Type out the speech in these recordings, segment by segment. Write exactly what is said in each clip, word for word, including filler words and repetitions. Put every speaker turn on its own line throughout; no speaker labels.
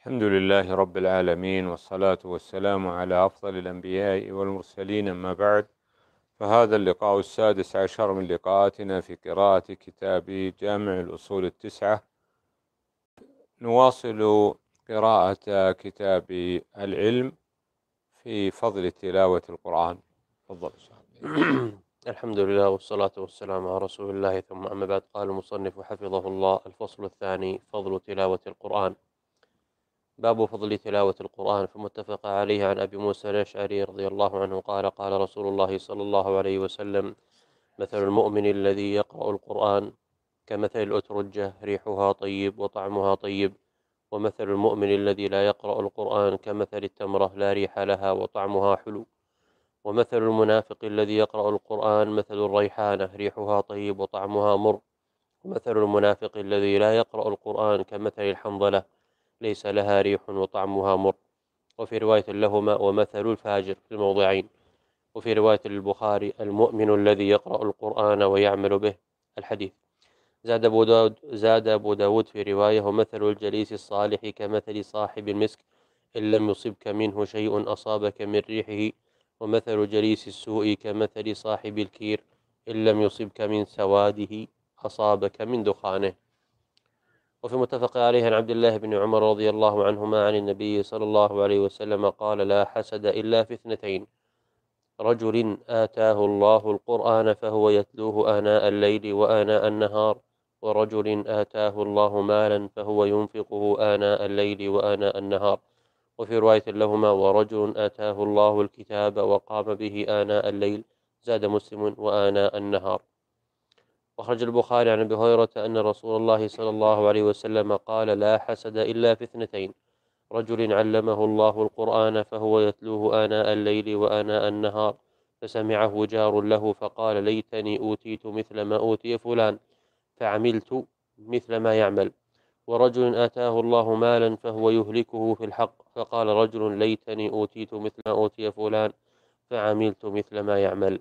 الحمد لله رب العالمين، والصلاة والسلام على أفضل الأنبياء والمرسلين، أما بعد. فهذا اللقاء السادس عشر من لقاءاتنا في قراءة كتاب جامع الأصول التسعة. نواصل قراءة كتاب العلم في فضل تلاوة القرآن. تفضل.
الحمد لله والصلاة والسلام على رسول الله، ثم أما بعد. قال المصنف حفظه الله: الفصل الثاني: فضل تلاوة القرآن. باب فضل تلاوة القرآن. فمتفق عليه عن أبي موسى الأشعري رضي الله عنه قال: قال رسول الله صلى الله عليه وسلم: مثل المؤمن الذي يقرأ القرآن كمثل الأترجة، ريحها طيب وطعمها طيب. ومثل المؤمن الذي لا يقرأ القرآن كمثل التمرة، لا ريح لها وطعمها حلو. ومثل المنافق الذي يقرأ القرآن مثل الريحانة، ريحها طيب وطعمها مر. ومثل المنافق الذي لا يقرأ القرآن كمثل الحنظلة، ليس لها ريح وطعمها مر. وفي رواية لهما: ومثل الفاجر، في الموضعين. وفي رواية للبخاري: المؤمن الذي يقرأ القرآن ويعمل به. الحديث. زاد أبو داود, زاد أبو داود في رواية: ومثل الجليس الصالح كمثل صاحب المسك، إن لم يصبك منه شيء أصابك من ريحه. ومثل جليس السوء كمثل صاحب الكير، إن لم يصبك من سواده أصابك من دخانه. وفي متفق عليه عن عبد الله بن عمر رضي الله عنهما عن النبي صلى الله عليه وسلم قال: لا حسد إلا في اثنتين: رجل آتاه الله القرآن فهو يتلوه آناء الليل وآناء النهار، ورجل آتاه الله مالا فهو ينفقه آناء الليل وآناء النهار. وفي رواية لهما: ورجل آتاه الله الكتاب وقام به آناء الليل. زاد مسلم: وآناء النهار. وخرج البخاري عن أبي هريرة أن رسول الله صلى الله عليه وسلم قال: لا حسد إلا في اثنتين: رجل علمه الله القرآن فهو يتلوه آناء الليل وآناء النهار، فسمعه جار له فقال: ليتني أوتيت مثل ما أوتي فلان فعملت مثل ما يعمل. ورجل آتاه الله مالا فهو يهلكه في الحق، فقال رجل: ليتني أوتيت مثل ما أوتي فلان فعملت مثل ما يعمل.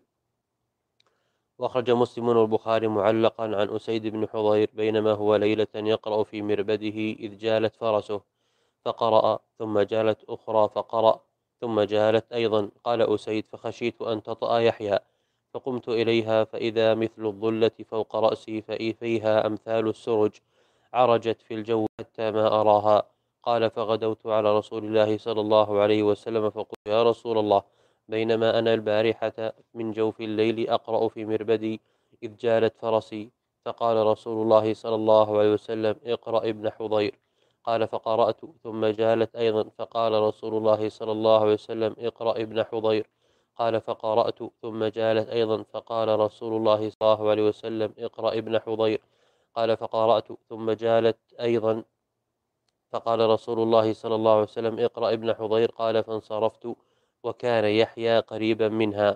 وأخرج مسلم والبخاري معلقا عن أسيد بن حضير: بينما هو ليلة يقرأ في مربده إذ جالت فرسه فقرأ، ثم جالت أخرى فقرأ، ثم جالت أيضا. قال أسيد: فخشيت أن تطأ يحيى، فقمت إليها فإذا مثل الظلة فوق رأسي فيها أمثال السرج، عرجت في الجو حتى ما أراها. قال: فغدوت على رسول الله صلى الله عليه وسلم فقلت: يا رسول الله، بينما أنا البارحة من جوف الليل أقرأ في مربدي إذ جالت فرسي. فقال رسول الله صلى الله عليه وسلم: اقرأ ابن حضير. قال: فقرأت، ثم جالت أيضا. فقال رسول الله صلى الله عليه وسلم: اقرأ ابن حضير. قال: فقرأت، ثم جالت أيضا. فقال رسول الله صلى الله عليه وسلم: اقرأ ابن حضير. قال: فقرأت، ثم جالت أيضا. فقال رسول الله صلى الله عليه وسلم: اقرأ ابن حضير. قال: فانصرفت وكان يحيى قريبا منها،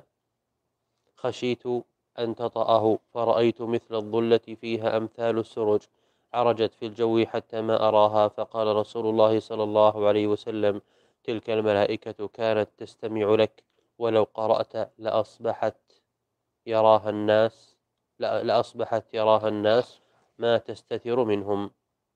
خشيت أن تطأه، فرأيت مثل الظلة فيها أمثال السرج، عرجت في الجو حتى ما أراها. فقال رسول الله صلى الله عليه وسلم: تلك الملائكة كانت تستمع لك، ولو قرأت لأصبحت يراها الناس لأصبحت يراها الناس ما تستتر منهم.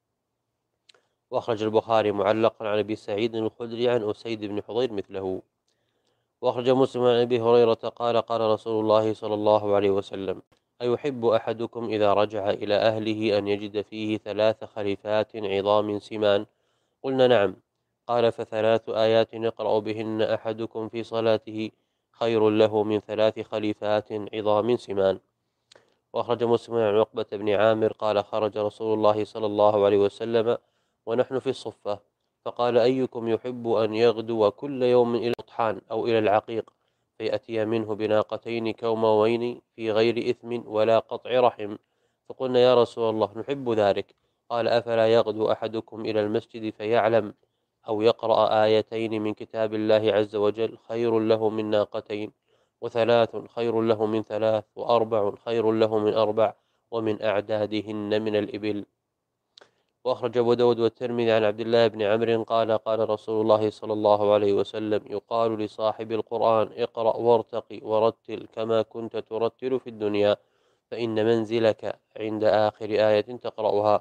وأخرج البخاري معلقا عن أبي سعيد الخدري عن أسيد بن حضير مثله. وأخرج مسلم عن أبي هريرة قال: قال رسول الله صلى الله عليه وسلم: أيحب أحدكم إذا رجع إلى أهله أن يجد فيه ثلاث خليفات عظام سمان؟ قلنا: نعم. قال: فثلاث آيات يقرأ بهن أحدكم في صلاته خير له من ثلاث خليفات عظام سمان. وأخرج مسلم عن عقبة بن عامر قال: خرج رسول الله صلى الله عليه وسلم ونحن في الصفة، فقال: أيكم يحب أن يغدو كل يوم إلى الطحان أو إلى العقيق، فيأتي منه بناقتين كوموين في غير إثم ولا قطع رحم؟ فقلنا: يا رسول الله، نحب ذلك. قال: أفلا يغدو أحدكم إلى المسجد فيعلم أو يقرأ آيتين من كتاب الله عز وجل خير له من ناقتين، وثلاث خير له من ثلاث، وأربع خير له من أربع، ومن أعدادهن من الإبل. وأخرج أبو داود والترمذي عن عبد الله بن عمرو قال: قال رسول الله صلى الله عليه وسلم: يقال لصاحب القرآن: اقرأ وارتقي ورتل كما كنت ترتل في الدنيا، فإن منزلك عند آخر آية تقرأها.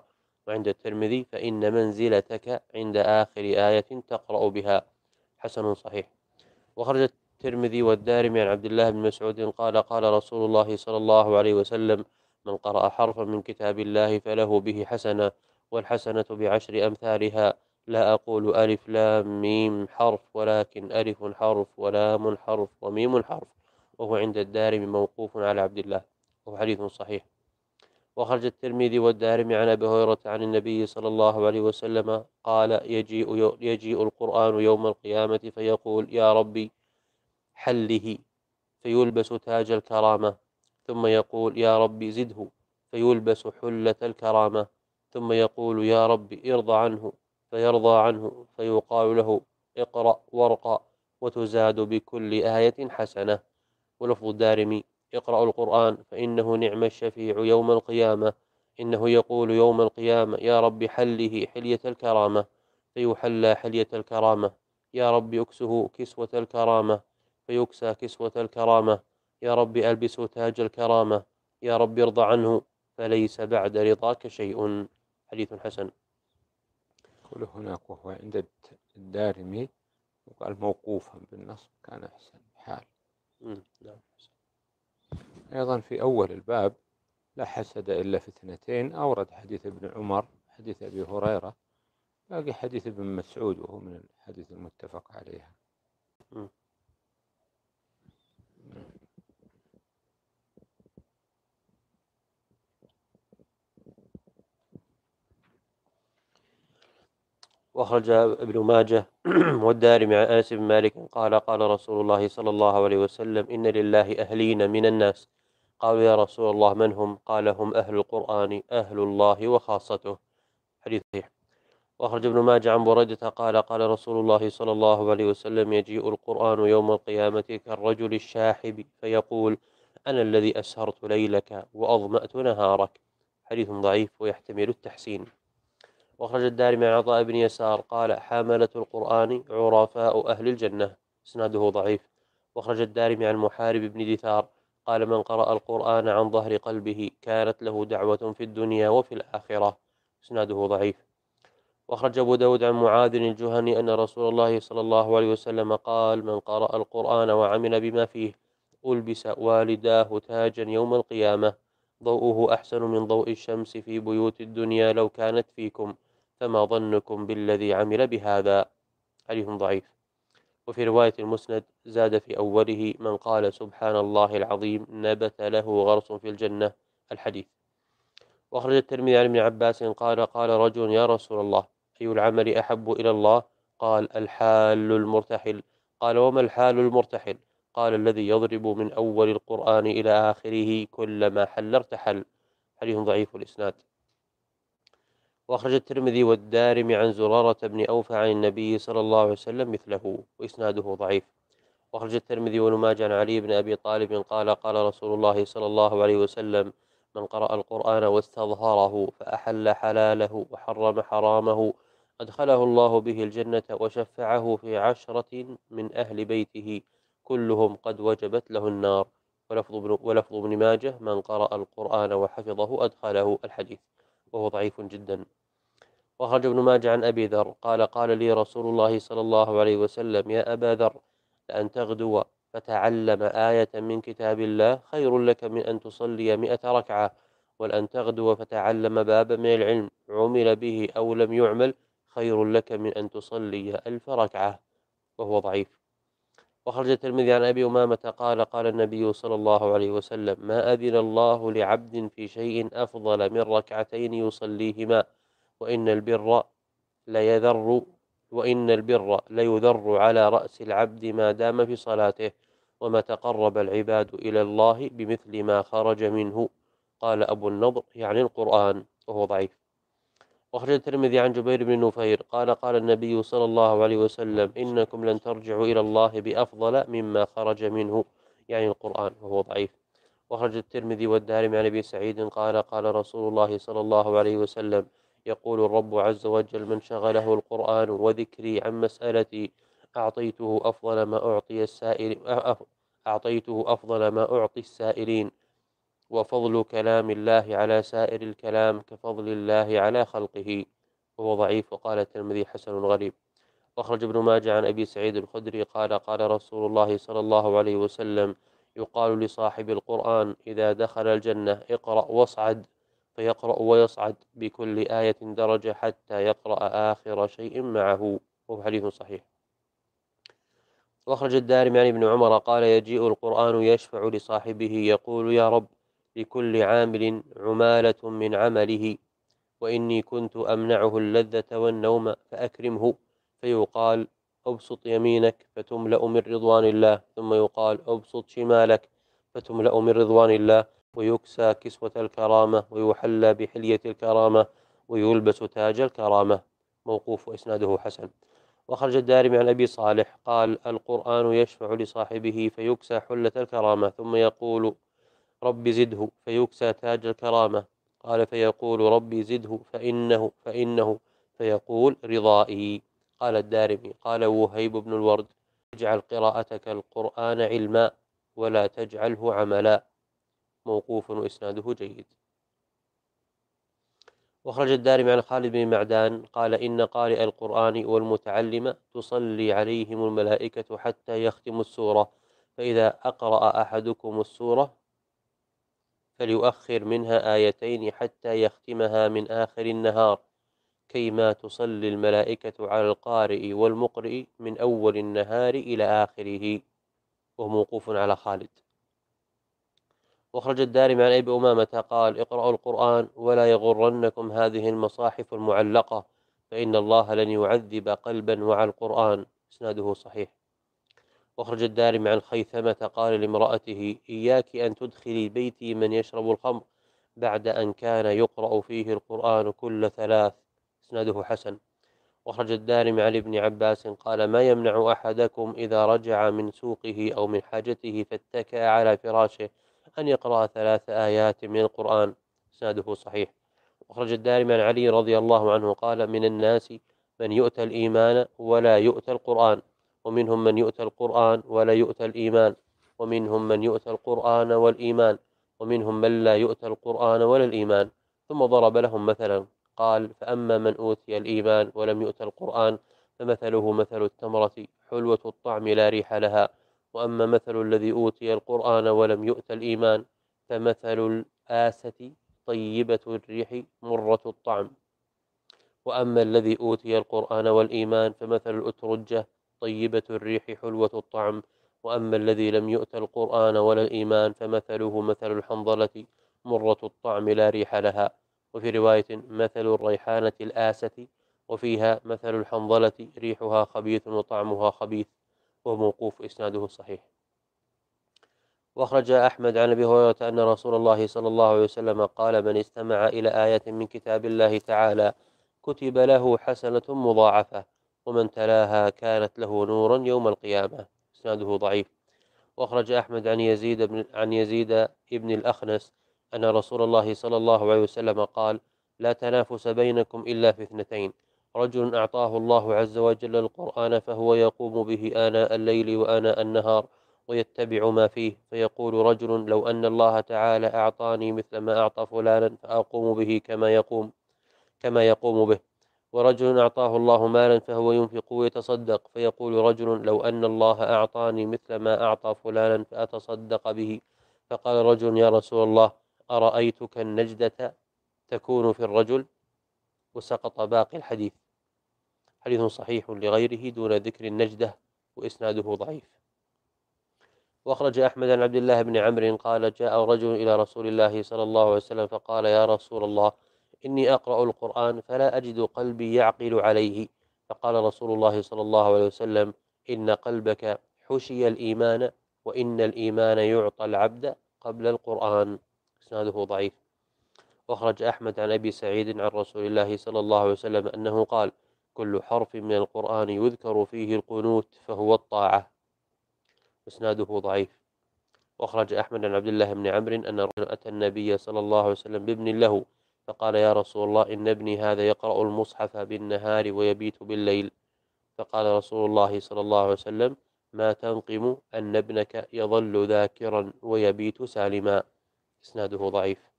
وعند الترمذي فإن منزلتك عند آخر آية تقرأ بها، حسن صحيح. وخرج الترمذي والدارمي عن عبد الله بن مسعود قال قال رسول الله صلى الله عليه وسلم: من قرأ حرفا من كتاب الله فله به حسنة، والحسنة بعشر أمثالها، لا أقول ألف لام ميم حرف، ولكن ألف حرف ولام حرف وميم حرف. وهو عند الدارمي موقوف على عبد الله، وهو حديث صحيح. وخرج الترمذي والدارمي عن أبي هريرة عن النبي صلى الله عليه وسلم قال: يجيء, يجيء القرآن يوم القيامة فيقول: يا ربي حله، فيلبس تاج الكرامة، ثم يقول: يا ربي زده، فيلبس حلة الكرامة، ثم يقول: يا ربي ارضى عنه، فيرضى عنه، فيقال له: اقرأ وارقى، وتزاد بكل آية حسنة. ولفظ الدارمي: اقرأوا القرآن فإنه نعم الشفيع يوم القيامة. إنه يقول يوم القيامة: يا رب حله حلية الكرامة، فيحلى حلية الكرامة. يا رب اكسه كسوة الكرامة، فيكسى كسوة الكرامة. يا رب ألبسه تاج الكرامة. يا رب ارضى عنه، فليس بعد رضاك شيء. حديث حسن.
كل هناك وهو عند الدارمي وقال موقوفا بالنصب كان أحسن حال.
نعم.
أيضا في أول الباب لا حسد إلا في اثنتين أورد حديث ابن عمر، حديث أبي هريرة، باقي حديث ابن مسعود وهو من الحديث المتفق عليها.
م. وأخرج ابن ماجه والدارمي عن أنس بن مالك قال قال رسول الله صلى الله عليه وسلم: إن لله أهلين من الناس. قالوا: يا رسول الله من هم؟ قال: هم أهل القرآن، أهل الله وخاصته. حديث صحيح. وأخرج ابن ماجه عن بريدة قال قال رسول الله صلى الله عليه وسلم: يجيء القرآن يوم القيامة كالرجل الشاحب، فيقول: أنا الذي أسهرت ليلك وأظمأت نهارك. حديث ضعيف ويحتمل التحسين. وأخرج الدارمي عن عطاء بن يسار قال: حاملة القرآن عرفاء أهل الجنة، إسناده ضعيف. وأخرج الدارمي عن محارب بن دثار قال: من قرأ القرآن عن ظهر قلبه كانت له دعوة في الدنيا وفي الآخرة، إسناده ضعيف. وأخرج أبو داود عن معاذ الجهني أن رسول الله صلى الله عليه وسلم قال: من قرأ القرآن وعمل بما فيه ألبس والداه تاجا يوم القيامة، ضوءه أحسن من ضوء الشمس في بيوت الدنيا لو كانت فيكم، فما ظنكم بالذي عمل بهذا. حديث ضعيف. وفي رواية المسند زاد في أوله: من قال سبحان الله العظيم نبت له غرس في الجنة. الحديث. وأخرج الترمذي عن ابن عباس قال قال رجل: يا رسول الله، أي العمل أحب إلى الله؟ قال: الحال المرتحل. قال: وما الحال المرتحل؟ قال: الذي يضرب من أول القرآن إلى آخره كلما حل ارتحل. حديث ضعيف الإسناد. وأخرج الترمذي والدارمي عن زرارة بن أوفى عن النبي صلى الله عليه وسلم مثله، وإسناده ضعيف. وأخرج الترمذي وابن ماجه عن علي بن أبي طالب قال قال رسول الله صلى الله عليه وسلم: من قرأ القرآن واستظهره فأحل حلاله وحرم حرامه أدخله الله به الجنة وشفعه في عشرة من أهل بيته كلهم قد وجبت له النار. ولفظ ابن, ولفظ ابن ماجه: من قرأ القرآن وحفظه أدخله. الحديث، وهو ضعيف جدا. وأخرج ابن ماجه عن أبي ذر قال قال لي رسول الله صلى الله عليه وسلم: يا أبا ذر، لأن تغدو فتعلم آية من كتاب الله خير لك من أن تصلي مئة ركعة، ولأن تغدو فتعلم بابا من العلم عمل به أو لم يعمل خير لك من أن تصلي ألف ركعة. وهو ضعيف. وخرج الترمذي عن أبي أمامة قال قال النبي صلى الله عليه وسلم: ما أذن الله لعبد في شيء أفضل من ركعتين يصليهما، وإن البر ليذر وإن البر ليذر على رأس العبد ما دام في صلاته، وما تقرب العباد إلى الله بمثل ما خرج منه. قال أبو النضر: يعني القرآن. وهو ضعيف. وأخرج الترمذي عن جبير بن نفير قال قال النبي صلى الله عليه وسلم: إنكم لن ترجعوا إلى الله بأفضل مما خرج منه، يعني القرآن. وهو ضعيف. وأخرج الترمذي والدارمي عن أبي سعيد قال قال رسول الله صلى الله عليه وسلم: يقول الرب عز وجل: من شغله القرآن وذكري عن مسألتي أعطيته أفضل ما أعطي السائل أعطيته أفضل ما أعطي السائلين، وفضل كلام الله على سائر الكلام كفضل الله على خلقه، وهو ضعيف. وقال الترمذي حسن غريب. وأخرج ابن ماجه عن أبي سعيد الخدري قال قال رسول الله صلى الله عليه وسلم: يقال لصاحب القرآن إذا دخل الجنة: اقرأ واصعد، فيقرأ ويصعد بكل آية درجة حتى يقرأ آخر شيء معه، وهو حديث صحيح. وأخرج الدارمي عن ابن عمر قال: يجيء القرآن يشفع لصاحبه يقول: يا رب، لكل عامل عمالة من عمله، وإني كنت أمنعه اللذة والنوم فأكرمه، فيقال: أبسط يمينك فتملأ من رضوان الله، ثم يقال: أبسط شمالك فتملأ من رضوان الله، ويكسى كسوة الكرامة، ويحلى بحلية الكرامة، ويلبس تاج الكرامة. موقوف وإسناده حسن. وخرج الدارمي عن أبي صالح قال: القرآن يشفع لصاحبه فيكسى حلة الكرامة، ثم يقول: رب زده، فيكسى تاج الكرامة. قال: فيقول: ربي زده، فإنه فإنه فيقول: رضائي. قال الدارمي قال وهيب بن الورد: اجعل قراءتك القرآن علما ولا تجعله عملا. موقوف وإسناده جيد. وخرج الدارمي عن خالد بن معدان قال: إن قارئ القرآن والمتعلم تصلي عليهم الملائكة حتى يختموا السورة، فإذا أقرأ أحدكم السورة فليؤخر منها آيتين حتى يختمها من آخر النهار، كيما تصلي الملائكة على القارئ والمقرئ من أول النهار إلى آخره، وهو موقوف على خالد. وخرج الدارمي عن أبي أمامة قال: اقرأوا القرآن ولا يغرنكم هذه المصاحف المعلقة، فإن الله لن يعذب قلبا وعى القرآن. إسناده صحيح. وخرج الدارمي عن خيثمة قال لامرأته: إياك أن تدخلي بيتي من يشرب الخمر بعد أن كان يقرأ فيه القرآن كل ثلاث. إسناده حسن. وخرج الدارمي عن ابن عباس قال: ما يمنع أحدكم إذا رجع من سوقه أو من حاجته فاتكأ على فراشه أن يقرأ ثلاث آيات من القرآن. إسناده صحيح. وخرج الدارمي عن علي رضي الله عنه قال: من الناس من يؤتى الإيمان ولا يؤتى القرآن، ومنهم من يؤتى القرآن ولا يؤتى الإيمان، ومنهم من يؤتى القرآن والإيمان، ومنهم من لا يؤتى القرآن ولا الإيمان. ثم ضرب لهم مثلا قال: فأما من أوتي الإيمان ولم يؤتى القرآن فمثله مثل التمرة حلوة الطعم لا ريح لها، وأما مثل الذي أوتي القرآن ولم يؤت الإيمان فمثل الآسة طيبة الريح مرة الطعم، وأما الذي أوتي القرآن والإيمان فمثل الأترجة طيبة الريح حلوة الطعم، وأما الذي لم يؤت القرآن ولا الإيمان فمثله مثل الحنظلة مرة الطعم لا ريح لها. وفي رواية مثل الريحانة الآسة، وفيها مثل الحنظلة ريحها خبيث وطعمها خبيث، وهو موقوف إسناده صحيح. وأخرج أحمد عن أبي هريرة أن رسول الله صلى الله عليه وسلم قال: من استمع إلى آية من كتاب الله تعالى كتب له حسنة مضاعفة، ومن تلاها كانت له نورا يوم القيامة. إسناده ضعيف. وأخرج أحمد عن يزيد بن عن يزيد ابن الأخنس أن رسول الله صلى الله عليه وسلم قال: لا تنافس بينكم إلا في اثنتين: رجل أعطاه الله عز وجل القرآن فهو يقوم به آناء الليل وآناء النهار ويتبع ما فيه، فيقول رجل: لو أن الله تعالى أعطاني مثل ما أعطى فلانا فأقوم به كما يقوم كما يقوم به. ورجل أعطاه الله مالا فهو ينفق ويتصدق، فيقول رجل: لو أن الله أعطاني مثل ما أعطى فلانا فأتصدق به. فقال رجل: يا رسول الله، أرأيتك النجدة تكون في الرجل؟ وسقط باقي الحديث. حديث صحيح لغيره دون ذكر النجدة، وإسناده ضعيف. وأخرج أحمد عن عبد الله بن عمرو قال: جاء رجل إلى رسول الله صلى الله عليه وسلم فقال: يا رسول الله، إني أقرأ القرآن فلا أجد قلبي يعقل عليه. فقال رسول الله صلى الله عليه وسلم: إن قلبك حشي الإيمان، وإن الإيمان يعطى العبد قبل القرآن. إسناده ضعيف. وأخرج أحمد عن أبي سعيد عن رسول الله صلى الله عليه وسلم أنه قال: كل حرف من القرآن يذكر فيه القنوت فهو الطاعة. إسناده ضعيف. وأخرج أحمد عن عبد الله بن عمرو أن رجلا أتى النبي صلى الله عليه وسلم بابن له فقال: يا رسول الله، إن ابني هذا يقرأ المصحف بالنهار ويبيت بالليل. فقال رسول الله صلى الله عليه وسلم: ما تنقم أن ابنك يظل ذاكرا ويبيت سالما. إسناده ضعيف.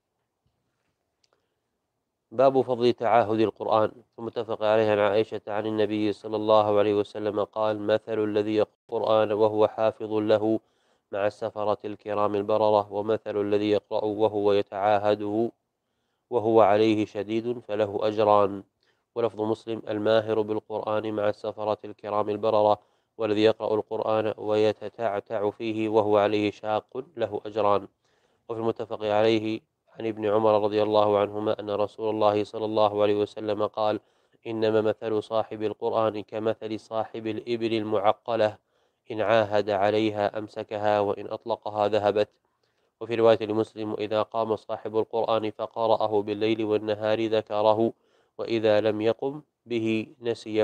باب فضل تعاهد القرآن. ثم اتفق عليه عن عائشة عن النبي صلى الله عليه وسلم قال: مثل الذي يقرأ القرآن وهو حافظ له مع السفرة الكرام البررة، ومثل الذي يقرأ وهو يتعاهده وهو عليه شديد فله أجران. ولفظ مسلم: الماهر بالقرآن مع السفرة الكرام البررة، والذي يقرأ القرآن ويتتعتع فيه وهو عليه شاق له أجران. وفي المتفق عليه عن ابن عمر رضي الله عنهما أن رسول الله صلى الله عليه وسلم قال: إنما مثل صاحب القرآن كمثل صاحب الإبل المعقلة، إن عاهد عليها أمسكها وإن أطلقها ذهبت. وفي رواية لمسلم: إذا قام صاحب القرآن فقرأه بالليل والنهار ذكره، وإذا لم يقم به نسيه.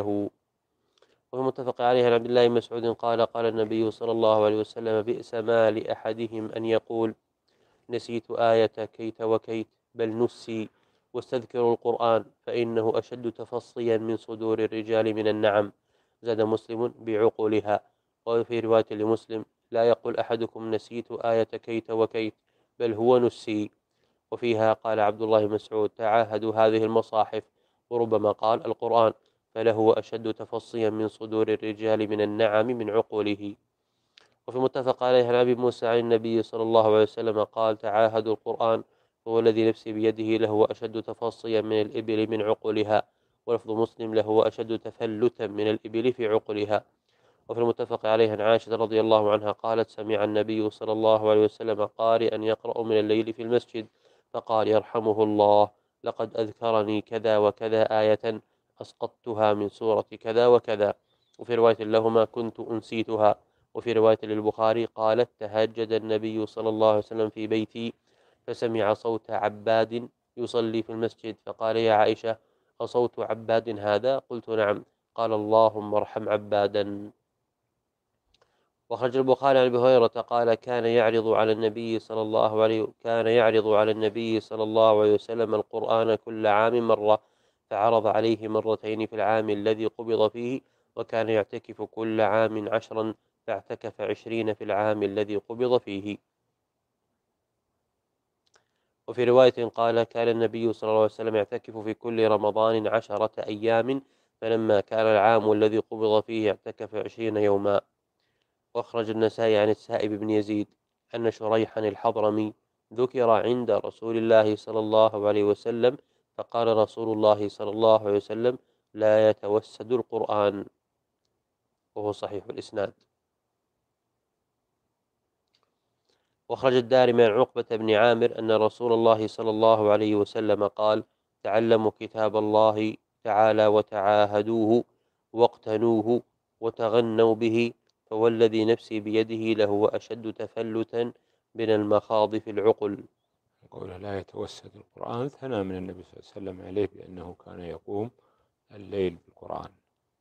وفي المتفق عليه عن عبد الله بن مسعود قال: قال النبي صلى الله عليه وسلم: بئس ما لأحدهم أن يقول نسيت آية كيت وكيت، بل نسي واستذكروا القرآن فإنه أشد تفصيا من صدور الرجال من النعم. زاد مسلم: بعقولها. وفي رواية لمسلم: لا يقول أحدكم نسيت آية كيت وكيت، بل هو نسي. وفيها قال عبد الله بن مسعود: تعاهدوا هذه المصاحف. وربما قال القرآن، فله أشد تفصيا من صدور الرجال من النعم من عقوله. وفي متفق عليه عن أبي موسى عن النبي صلى الله عليه وسلم قال: تعاهدوا القرآن فهو الذي نفسي بيده له أشد تفصيا من الإبل من عقلها. ولفظ مسلم: له أشد تفلتا من الإبل في عقلها. وفي المتفق عليه عن عائشة رضي الله عنها قالت: سمع النبي صلى الله عليه وسلم قارئا يقرأ من الليل في المسجد فقال يرحمه الله: لقد أذكرني كذا وكذا آية أسقطتها من سورة كذا وكذا. وفي رواية لهما: كنت أنسيتها. وفي رواية للبخاري قالت: تهجد النبي صلى الله عليه وسلم في بيتي فسمع صوت عباد يصلي في المسجد فقال: يا عائشة، أصوت عباد هذا؟ قلت: نعم. قال: اللهم ارحم عبادا. وخرج البخاري عن أبي هريرة قال: كان يعرض على النبي صلى الله عليه كان يعرض على النبي صلى الله عليه وسلم القرآن كل عام مرة، فعرض عليه مرتين في العام الذي قبض فيه، وكان يعتكف كل عام عشرا، فاعتكف عشرين في العام الذي قبض فيه. وفي رواية قال: كان النبي صلى الله عليه وسلم يعتكف في كل رمضان عشرة أيام، فلما كان العام الذي قبض فيه اعتكف عشرين يوما. وأخرج النسائي عن السائب بن يزيد أن شريحا الحضرمي ذكر عند رسول الله صلى الله عليه وسلم، فقال رسول الله صلى الله عليه وسلم: لا يتوسد القرآن، وهو صحيح الإسناد. وأخرج الدارمي عن عقبة بن عامر أن رسول الله صلى الله عليه وسلم قال: تعلموا كتاب الله تعالى وتعاهدوه واقتنوه وتغنوا به، فوالذي نفسي بيده لهو أشد تفلتا من المخاض في العقل.
قوله لا يتوسد القرآن ثنى من النبي صلى الله عليه وسلم عليه بأنه كان يقوم الليل بالقرآن.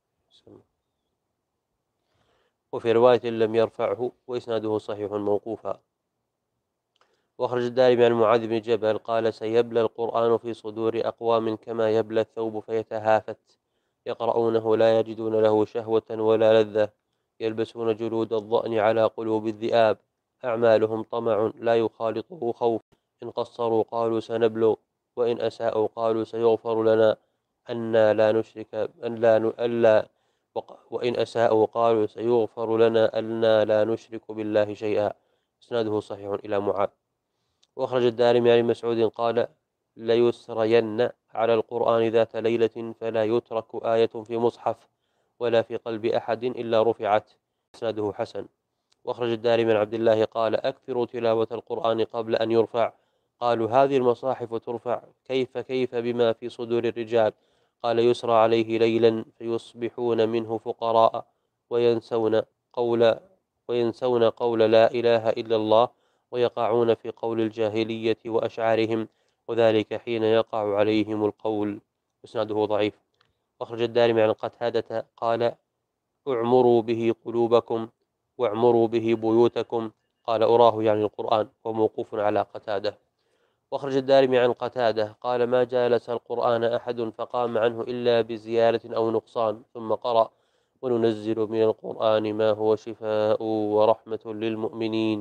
وفي رواية لم يرفعه، وإسناده صحيح موقوفا. وأخرج الدارمي عن معاذ بن جبل قال: سيبلى القرآن في صدور أقوام كما يبلى الثوب فيتهافت، يقرؤونه لا يجدون له شهوة ولا لذة، يلبسون جلود الضأن على قلوب الذئاب، أعمالهم طمع لا يخالطه خوف، إن قصروا قالوا سنبلغ، وإن أساءوا قالوا سيغفر لنا، أنا لا نشرك أن لا ألا وإن أساءوا قالوا سيغفر لنا أنا لا نشرك بالله شيئا. إسناده صحيح إلى معاذ. وأخرج الدارمي عن مسعود قال: ليسرين على القرآن ذات ليلة فلا يترك آية في مصحف ولا في قلب أحد إلا رفعت. إسناده حسن. وأخرج الدارمي عن عبد الله قال: أكثروا تلاوة القرآن قبل أن يرفع. قالوا: هذه المصاحف ترفع، كيف كيف بما في صدور الرجال؟ قال: يسرى عليه ليلا فيصبحون منه فقراء وينسون قول وينسون قول لا إله إلا الله، ويقعون في قول الجاهلية وأشعارهم، وذلك حين يقع عليهم القول. إسناده ضعيف. أخرج الدارمي عن قتادة قال: اعمروا به قلوبكم واعمروا به بيوتكم. قال: أراه يعني القرآن، وموقوف على قتادة. وأخرج الدارمي عن قتادة قال: ما جالس القرآن أحد فقام عنه إلا بزيادة أو نقصان، ثم قرأ: وننزل من القرآن ما هو شفاء ورحمة للمؤمنين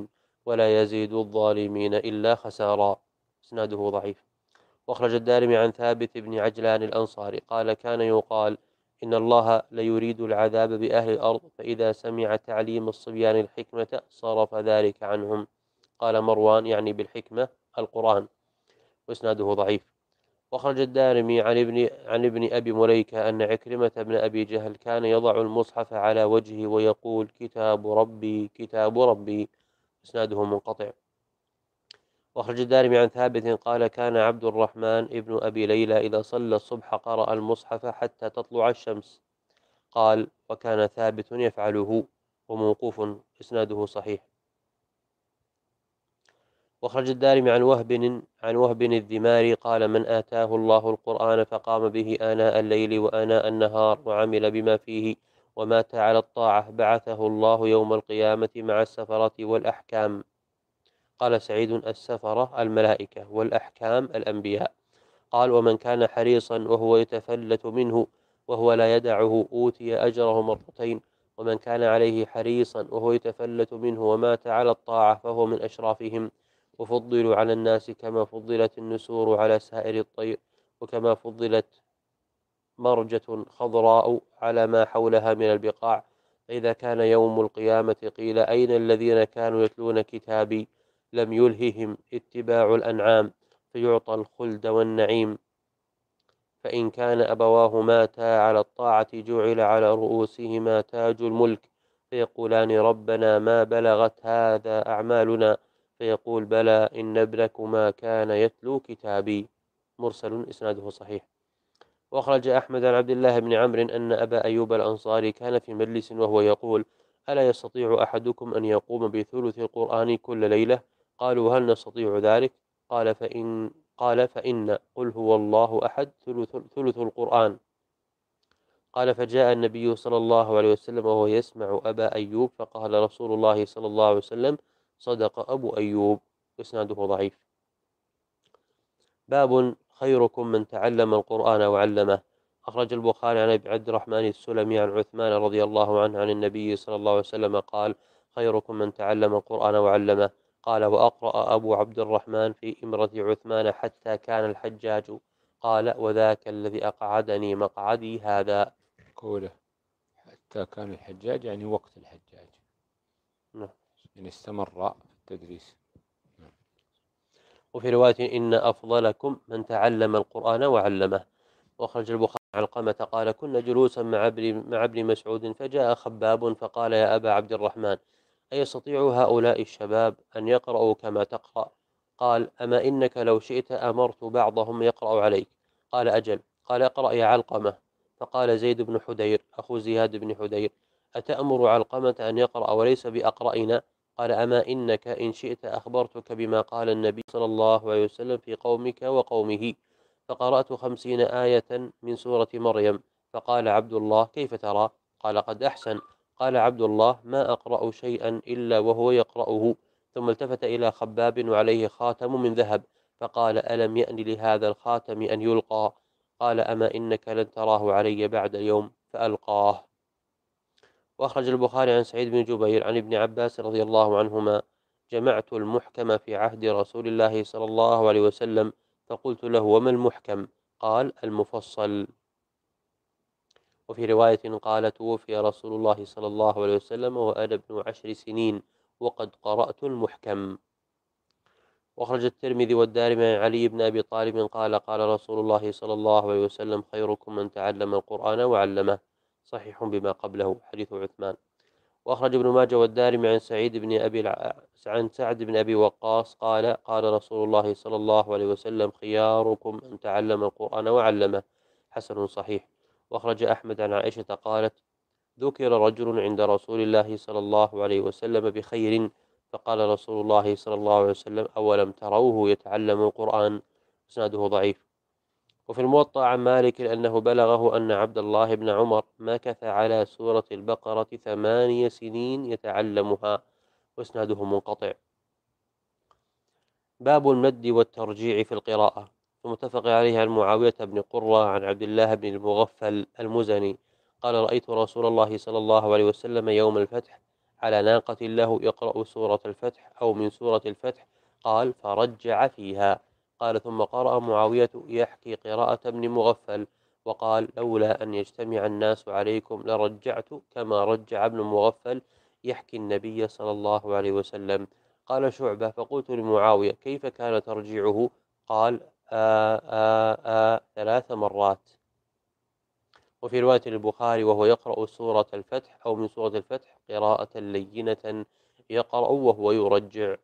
ولا يزيد الظالمين إلا خسارا. إسناده ضعيف. وأخرج الدارمي عن ثابت بن عجلان الأنصاري قال كان يقال إن الله ليريد العذاب بأهل الأرض، فإذا سمع تعليم الصبيان الحكمة صرف ذلك عنهم. قال مروان يعني بالحكمة القرآن. وإسناده ضعيف. وأخرج الدارمي عن ابن عن ابن أبي مليكة أن عكرمة بن أبي جهل كان يضع المصحف على وجهه ويقول كتاب ربي كتاب ربي. إسناده منقطع. وأخرج الدارمي عن ثابت قال كان عبد الرحمن ابن أبي ليلى إذا صلى الصبح قرأ المصحف حتى تطلع الشمس. قال وكان ثابت يفعله. وموقوف. إسناده صحيح. وأخرج الدارمي عن وهب عن وهب الذماري قال من آتاه الله القرآن فقام به آناء الليل وآناء النهار وعمل بما فيه ومات على الطاعة بعثه الله يوم القيامة مع السفرة والأحكام. قال سعيد السفرة الملائكة والأحكام الأنبياء. قال ومن كان حريصا وهو يتفلت منه وهو لا يدعه أوتي أجره مرتين، ومن كان عليه حريصا وهو يتفلت منه ومات على الطاعة فهو من أشرافهم، وفضلوا على الناس كما فضلت النسور على سائر الطير، وكما فضلت مرجة خضراء على ما حولها من البقاع. فإذا كان يوم القيامة قيل أين الذين كانوا يتلون كتابي لم يلههم اتباع الأنعام فيعطى الخلد والنعيم. فإن كان أبواه ماتا على الطاعة جعل على رؤوسهما تاج الملك فيقولان ربنا ما بلغت هذا أعمالنا، فيقول بلى إن ابنكما كان يتلو كتابي. مرسل. إسناده صحيح. وأخرج أحمد عن عبد الله بن عمرو أن أبا أيوب الأنصاري كان في مجلس وهو يقول ألا يستطيع أحدكم أن يقوم بثلث القرآن كل ليلة؟ قالوا هل نستطيع ذلك؟ قال فإن قال فإن قل هو الله أحد ثلث, ثلث القرآن. قال فجاء النبي صلى الله عليه وسلم وهو يسمع أبا أيوب فقال رسول الله صلى الله عليه وسلم صدق أبو أيوب. إسناده ضعيف. باب خيركم من تعلم القرآن وعلمه. أخرج البخاري عن أبي عبد الرحمن السلمي عن عثمان رضي الله عنه عن النبي صلى الله عليه وسلم قال خيركم من تعلم القرآن وعلمه. قال وأقرأ أبو عبد الرحمن في إمرة عثمان حتى كان الحجاج. قال وذاك الذي أقعدني مقعدي هذا.
قوله حتى كان الحجاج يعني وقت الحجاج.
نعم.
يعني استمر في التدريس.
وفي رواية إن أفضلكم من تعلم القرآن وعلمه. وأخرج البخاري عن علقمة قال كنا جلوسا مع ابن مع ابن مسعود فجاء خباب فقال يا أبا عبد الرحمن أيستطيع هؤلاء الشباب أن يقرأوا كما تقرأ؟ قال أما إنك لو شئت أمرت بعضهم يقرأ عليك. قال أجل. قال اقرأ يا علقمة. فقال زيد بن حدير أخو زياد بن حدير أتأمر علقمة أن يقرأ وليس بأقرأنا؟ قال أما إنك إن شئت أخبرتك بما قال النبي صلى الله عليه وسلم في قومك وقومه. فقرأت خمسين آية من سورة مريم. فقال عبد الله كيف ترى؟ قال قد أحسن. قال عبد الله ما أقرأ شيئا إلا وهو يقرأه. ثم التفت إلى خباب وعليه خاتم من ذهب فقال ألم يأن لهذا الخاتم أن يلقى؟ قال أما إنك لن تراه علي بعد اليوم فألقاه. وأخرج البخاري عن سعيد بن جبير عن ابن عباس رضي الله عنهما جمعت المحكم في عهد رسول الله صلى الله عليه وسلم فقلت له وما المحكم؟ قال المفصل. وفي رواية قال توفي رسول الله صلى الله عليه وسلم وأنا ابن عشر سنين وقد قرأت المحكم. وأخرج الترمذي والدارمي عن علي بن أبي طالب قال قال رسول الله صلى الله عليه وسلم خيركم من تعلم القرآن وعلمه. صحيح بما قبله حديث عثمان. وأخرج ابن ماجه والدارمي عن سعيد بن أبي الع... عن سعد بن أبي وقاص قال قال رسول الله صلى الله عليه وسلم خياركم من تعلم القرآن وعلمه. حسن صحيح. وأخرج أحمد عن عائشة قالت ذكر رجل عند رسول الله صلى الله عليه وسلم بخير فقال رسول الله صلى الله عليه وسلم أولم تروه يتعلم القرآن. إسناده ضعيف. وفي الموطأ عن مالك أنه بلغه أن عبد الله بن عمر مكث على سورة البقرة ثماني سنين يتعلمها. وإسناده منقطع. باب المد والترجيع في القراءة. فمتفق عليه عن معاوية بن قرة عن عبد الله بن المغفل المزني قال رأيت رسول الله صلى الله عليه وسلم يوم الفتح على ناقة له يقرأ سورة الفتح أو من سورة الفتح. قال فرجع فيها. قال ثم قرأ معاوية يحكي قراءة ابن مغفل وقال لولا أن يجتمع الناس عليكم لرجعت كما رجع ابن مغفل يحكي النبي صلى الله عليه وسلم. قال شعبة فقلت لمعاوية كيف كان ترجيعه؟ قال آآ آآ ثلاث مرات. وفي رواية البخاري وهو يقرأ سورة الفتح أو من سورة الفتح قراءة لينة يقرأ وهو يرجع.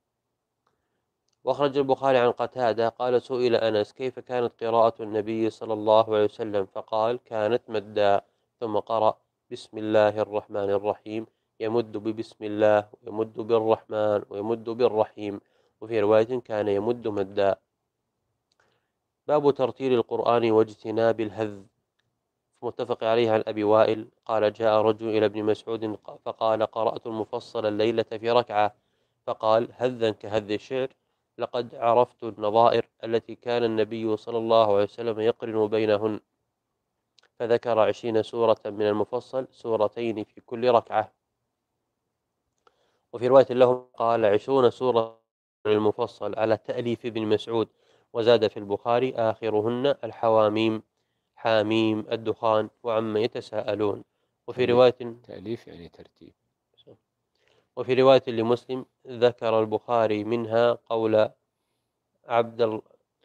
وأخرج البخاري عن قتادة قال سئل أنس كيف كانت قراءة النبي صلى الله عليه وسلم فقال كانت مدا، ثم قرأ بسم الله الرحمن الرحيم يمد ببسم الله ويمد بالرحمن ويمد بالرحيم. وفي رواية كان يمد مدا. باب ترتيل القرآن واجتناب الهذ. متفق عليه عن أبي وائل قال جاء رجل إلى ابن مسعود فقال قرأت المفصل الليلة في ركعة، فقال هذا كهذ الشعر لقد عرفت النظائر التي كان النبي صلى الله عليه وسلم يقرن بينهن، فذكر عشرين سورة من المفصل سورتين في كل ركعة. وفي رواية له قال عشرون سورة المفصل على تأليف ابن مسعود، وزاد في البخاري آخرهن الحواميم حاميم الدخان وعما يتساءلون. وفي رواية
تأليف يعني ترتيب.
وفي رواية لمسلم ذكر البخاري منها قول عبد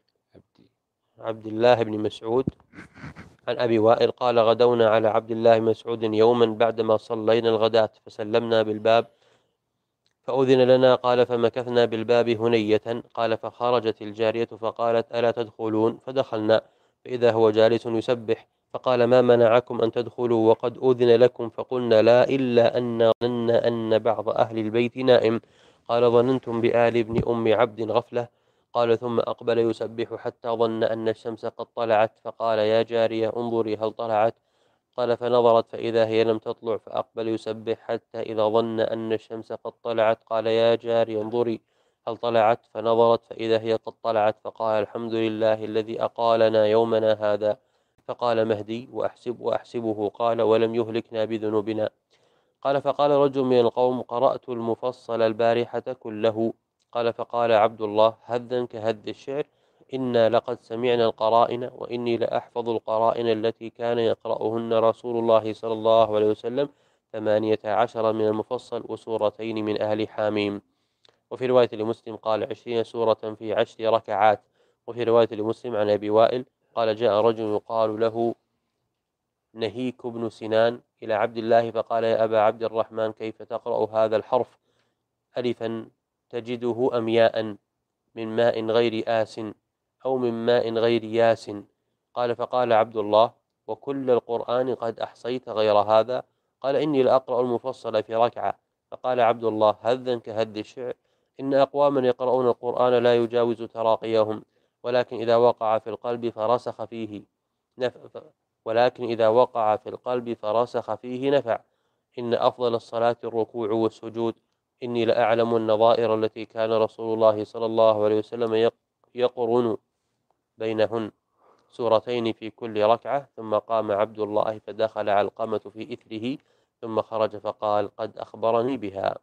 عبد الله بن مسعود عن أبي وائل قال غدونا على عبد الله مسعود يوما بعدما صلينا الغداة فسلمنا بالباب فأذن لنا، قال فمكثنا بالباب هنية، قال فخرجت الجارية فقالت ألا تدخلون؟ فدخلنا فإذا هو جالس يسبح، فقال ما منعكم أن تدخلوا وقد أذن لكم؟ فقلنا لا إلا أن ظننا أن بعض أهل البيت نائم. قال ظننتم بآل ابن أم عبد غفلة؟ قال ثم أقبل يسبح حتى ظن أن الشمس قد طلعت، فقال يا جارية انظري هل طلعت؟ قال فنظرت فإذا هي لم تطلع، فأقبل يسبح حتى إذا ظن أن الشمس قد طلعت قال يا جاري انظري هل طلعت؟ فنظرت فإذا هي قد طلعت، فقال الحمد لله الذي أقالنا يومنا هذا. فقال مهدي وأحسب وأحسبه، قال ولم يهلكنا بذنوبنا. قال فقال رجل من القوم قرأت المفصل البارحة كله. قال فقال عبد الله هذا كهذ الشعر إنا لقد سمعنا القرائن وإني لأحفظ القرائن التي كان يقرأهن رسول الله صلى الله عليه وسلم ثمانية عشر من المفصل وسورتين من أهل حاميم. وفي رواية لمسلم قال عشرين سورة في عشر ركعات. وفي رواية لمسلم عن أبي وائل قال جاء رجل يقال له نهيك بن سنان إلى عبد الله فقال يا أبا عبد الرحمن كيف تقرأ هذا الحرف ألفا تجده أم ياء من ماء غير آس أو من ماء غير ياس؟ قال فقال عبد الله وكل القرآن قد أحصيت غير هذا؟ قال إني لأقرأ المفصل في ركعة. فقال عبد الله هذا كهذ الشعر إن أقواما يقرؤون القرآن لا يجاوز تراقيهم، ولكن إذا وقع في القلب فرسخ فيه نفع ولكن إذا وقع في القلب فرسخ فيه نفع. إن أفضل الصلاة الركوع والسجود. إني لأعلم النظائر التي كان رسول الله صلى الله عليه وسلم يقرن بينهن سورتين في كل ركعة. ثم قام عبد الله فدخل علقمة في إثره ثم خرج فقال قد أخبرني بها.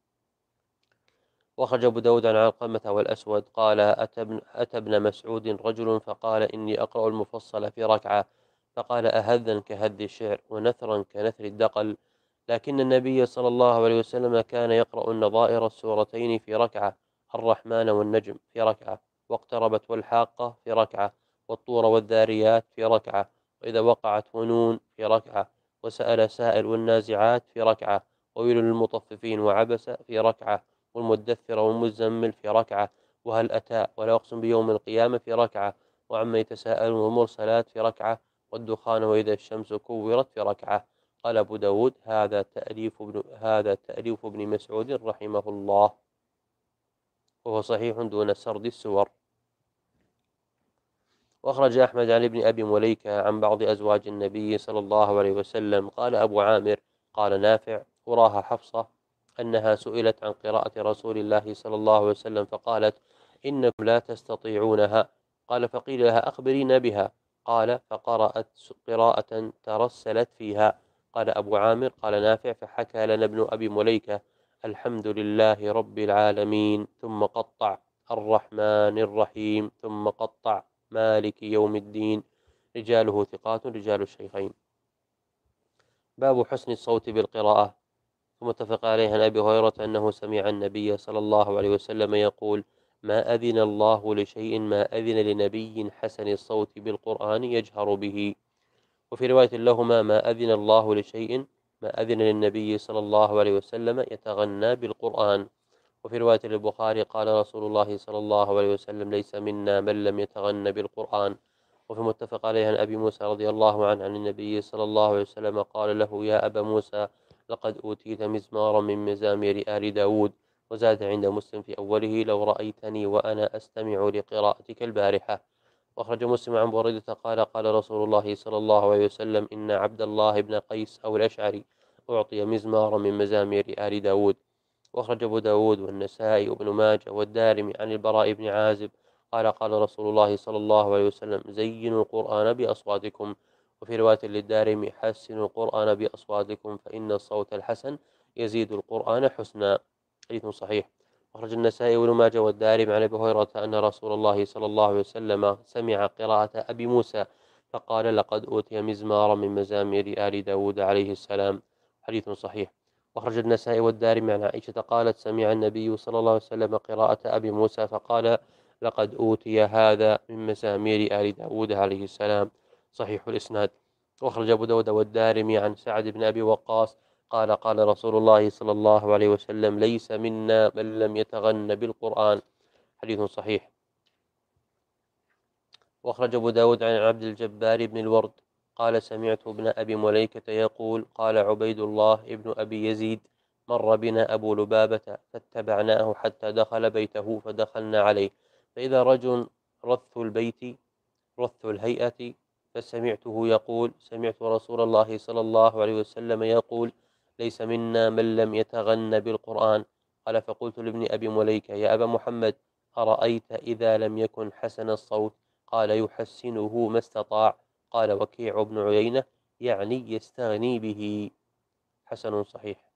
وخرج أبو داود عن علقمة والأسود قال أتى ابن مسعود رجل فقال إني أقرأ المفصل في ركعة، فقال أهذا كهذ الشعر ونثرا كنثر الدقل؟ لكن النبي صلى الله عليه وسلم كان يقرأ النظائر السورتين في ركعة، الرحمن والنجم في ركعة، واقتربت والحاقة في ركعة، والطور والذاريات في ركعة، وإذا وقعت ونون في ركعة، وسأل سائل والنازعات في ركعة، وويل للمطففين وعبس في ركعة، والمدثر والمزمل في ركعة، وهل أتى ولا أقسم بيوم القيامة في ركعة، وعما يتساءلون والمرسلات في ركعة، والدخان وإذا الشمس كورت في ركعة. قال أبو داود هذا تأليف ابن هذا تأليف ابن مسعود رحمه الله، وهو صحيح دون سرد السور. وأخرج أحمد عن ابن أبي مليكة عن بعض أزواج النبي صلى الله عليه وسلم قال أبو عامر قال نافع أراها حفصة أنها سئلت عن قراءة رسول الله صلى الله عليه وسلم فقالت إنكم لا تستطيعونها. قال فقيل لها أخبرينا بها. قال فقرأت قراءة ترسلت فيها قال أبو عامر قال نافع فحكى لنا ابن أبي مليكة الحمد لله رب العالمين ثم قطع الرحمن الرحيم ثم قطع مالك يوم الدين رجاله ثقات رجال الشيخين. باب حسن الصوت بالقراءة. متفق عليه عن أبي هريرة أنه سمع النبي صلى الله عليه وسلم يقول ما أذن الله لشيء ما أذن لنبي حسن الصوت بالقرآن يجهر به. وفي رواية لهما ما أذن الله لشيء ما أذن للنبي صلى الله عليه وسلم يتغنى بالقرآن. وفي رواية للبخاري قال رسول الله صلى الله عليه وسلم ليس منا من لم يتغنى بالقرآن. وفي متفق عليه عن أبي موسى رضي الله عنه عن النبي صلى الله عليه وسلم قال له يا أبا موسى لقد أوتيت مزمارا من مزامير آل داود. وزاد عند مسلم في أوله لو رأيتني وأنا أستمع لقراءتك البارحة. وأخرج مسلم عن بريدة قال قال رسول الله صلى الله عليه وسلم إن عبد الله بن قيس أو الأشعري أعطي مزمارا من مزامير آل داود. وأخرج أبو داود والنسائي وابن ماجه والدارمي عن البراء بن عازب قال قال رسول الله صلى الله عليه وسلم زينوا القرآن بأصواتكم. وفي رواية للدارمي حسنوا القرآن بأصواتكم فإن الصوت الحسن يزيد القرآن حسنا. حديث صحيح. أخرج النسائي وابن ماجه والدارمي عن أبي هريرة أن رسول الله صلى الله عليه وسلم سمع قراءة أبي موسى فقال لقد أوتي مزمارا من مزامير آل داود عليه السلام. حديث صحيح. وأخرج النسائي والدارمي عن عائشة قالت سمع النبي صلى الله عليه وسلم قراءة أبي موسى فقال لقد أوتي هذا من مزامير آل داود عليه السلام. صحيح الإسناد. وأخرج أبو داود والدارمي عن سعد بن أبي وقاص قال قال رسول الله صلى الله عليه وسلم ليس منا من لم يتغن بالقرآن. حديث صحيح. وأخرج أبو داود عن عبد الجبار بن الورد قال سمعت ابن أبي مليكة يقول قال عبيد الله ابن أبي يزيد مر بنا أبو لبابة فاتبعناه حتى دخل بيته فدخلنا عليه فإذا رجل رث البيت رث الهيئة فسمعته يقول سمعت رسول الله صلى الله عليه وسلم يقول ليس منا من لم يتغن بالقرآن. قال فقلت لابن أبي مليكة يا أبا محمد أرأيت إذا لم يكن حسن الصوت قال يحسنه ما استطاع. قال وكيع بن عيينة يعني يستغني به. حسن صحيح.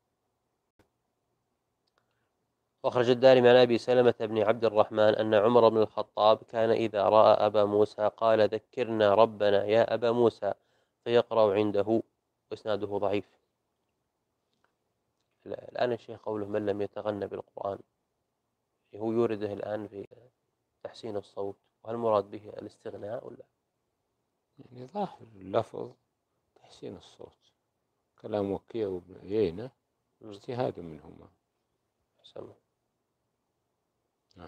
وأخرج الدارمي عن أبي سلمة بن عبد الرحمن أن عمر بن الخطاب كان إذا رأى أبا موسى قال ذكرنا ربنا يا أبا موسى فيقرأ عنده. وإسناده ضعيف. الآن الشيخ قوله من لم يتغنى بالقرآن هو يورده الآن في تحسين الصوت وهل المراد به الاستغناء ولا؟
يعني ظاهر اللفظ تحسين الصوت كلام وكيع وابن عيينة اجتهاد منهما.
حسن.
نعم.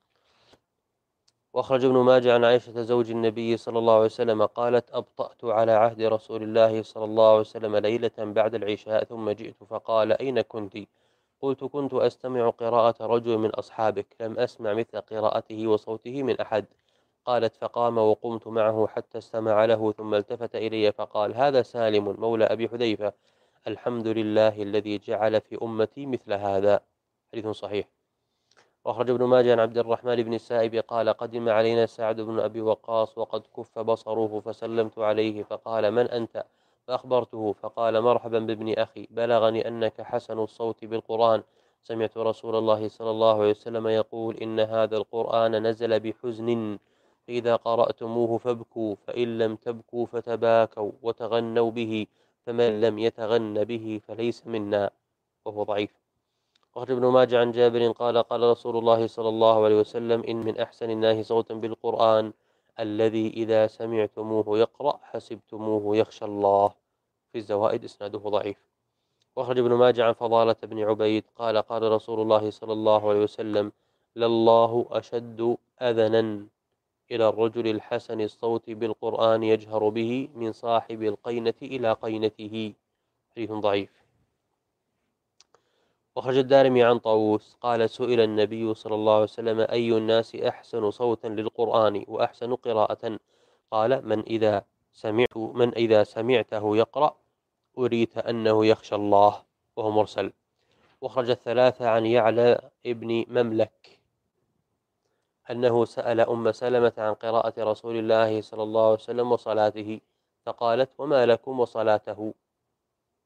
وأخرج ابن ماجه عن عائشة زوج النبي صلى الله عليه وسلم قالت أبطأت على عهد رسول الله صلى الله عليه وسلم ليلة بعد العشاء ثم جئت فقال أين كنت؟ قلت كنت أستمع قراءة رجل من أصحابك لم أسمع مثل قراءته وصوته من أحد. قالت فقام وقمت معه حتى استمع له ثم التفت إلي فقال هذا سالم مولى أبي حذيفة الحمد لله الذي جعل في أمتي مثل هذا. حديث صحيح. وأخرج ابن ماجه عن عبد الرحمن بن السائب قال قدم علينا سعد بن أبي وقاص وقد كف بصره فسلمت عليه فقال من أنت؟ فأخبرته فقال مرحبا بابن أخي بلغني أنك حسن الصوت بالقرآن سمعت رسول الله صلى الله عليه وسلم يقول إن هذا القرآن نزل بحزن فإذا قرأتموه فابكوا فإن لم تبكوا فتباكوا وتغنوا به فمن لم يتغن به فليس منا. وهو ضعيف. أخرج ابن ماجه عن جابر قال قال رسول الله صلى الله عليه وسلم إن من أحسن الناس صوتا بالقرآن الذي إذا سمعتموه يقرأ حسبتموه يخشى الله. في الزوائد إسناده ضعيف. وأخرج ابن ماجه عن فضالة بن عبيد قال قال رسول الله صلى الله عليه وسلم لله أشد أذنا إلى الرجل الحسن الصوت بالقرآن يجهر به من صاحب القينة إلى قينته. حديث ضعيف. وخرج الدارمي عن طاووس قال سئل النبي صلى الله عليه وسلم أي الناس أحسن صوتا للقرآن وأحسن قراءة؟ قال من إذا سمعت من إذا سمعته يقرأ أريت أنه يخشى الله. وهو مرسل. وخرج الثلاثة عن يعلى ابن مملك أنه سأل أم سلمة عن قراءة رسول الله صلى الله عليه وسلم وصلاته فقالت وما لكم وصلاته؟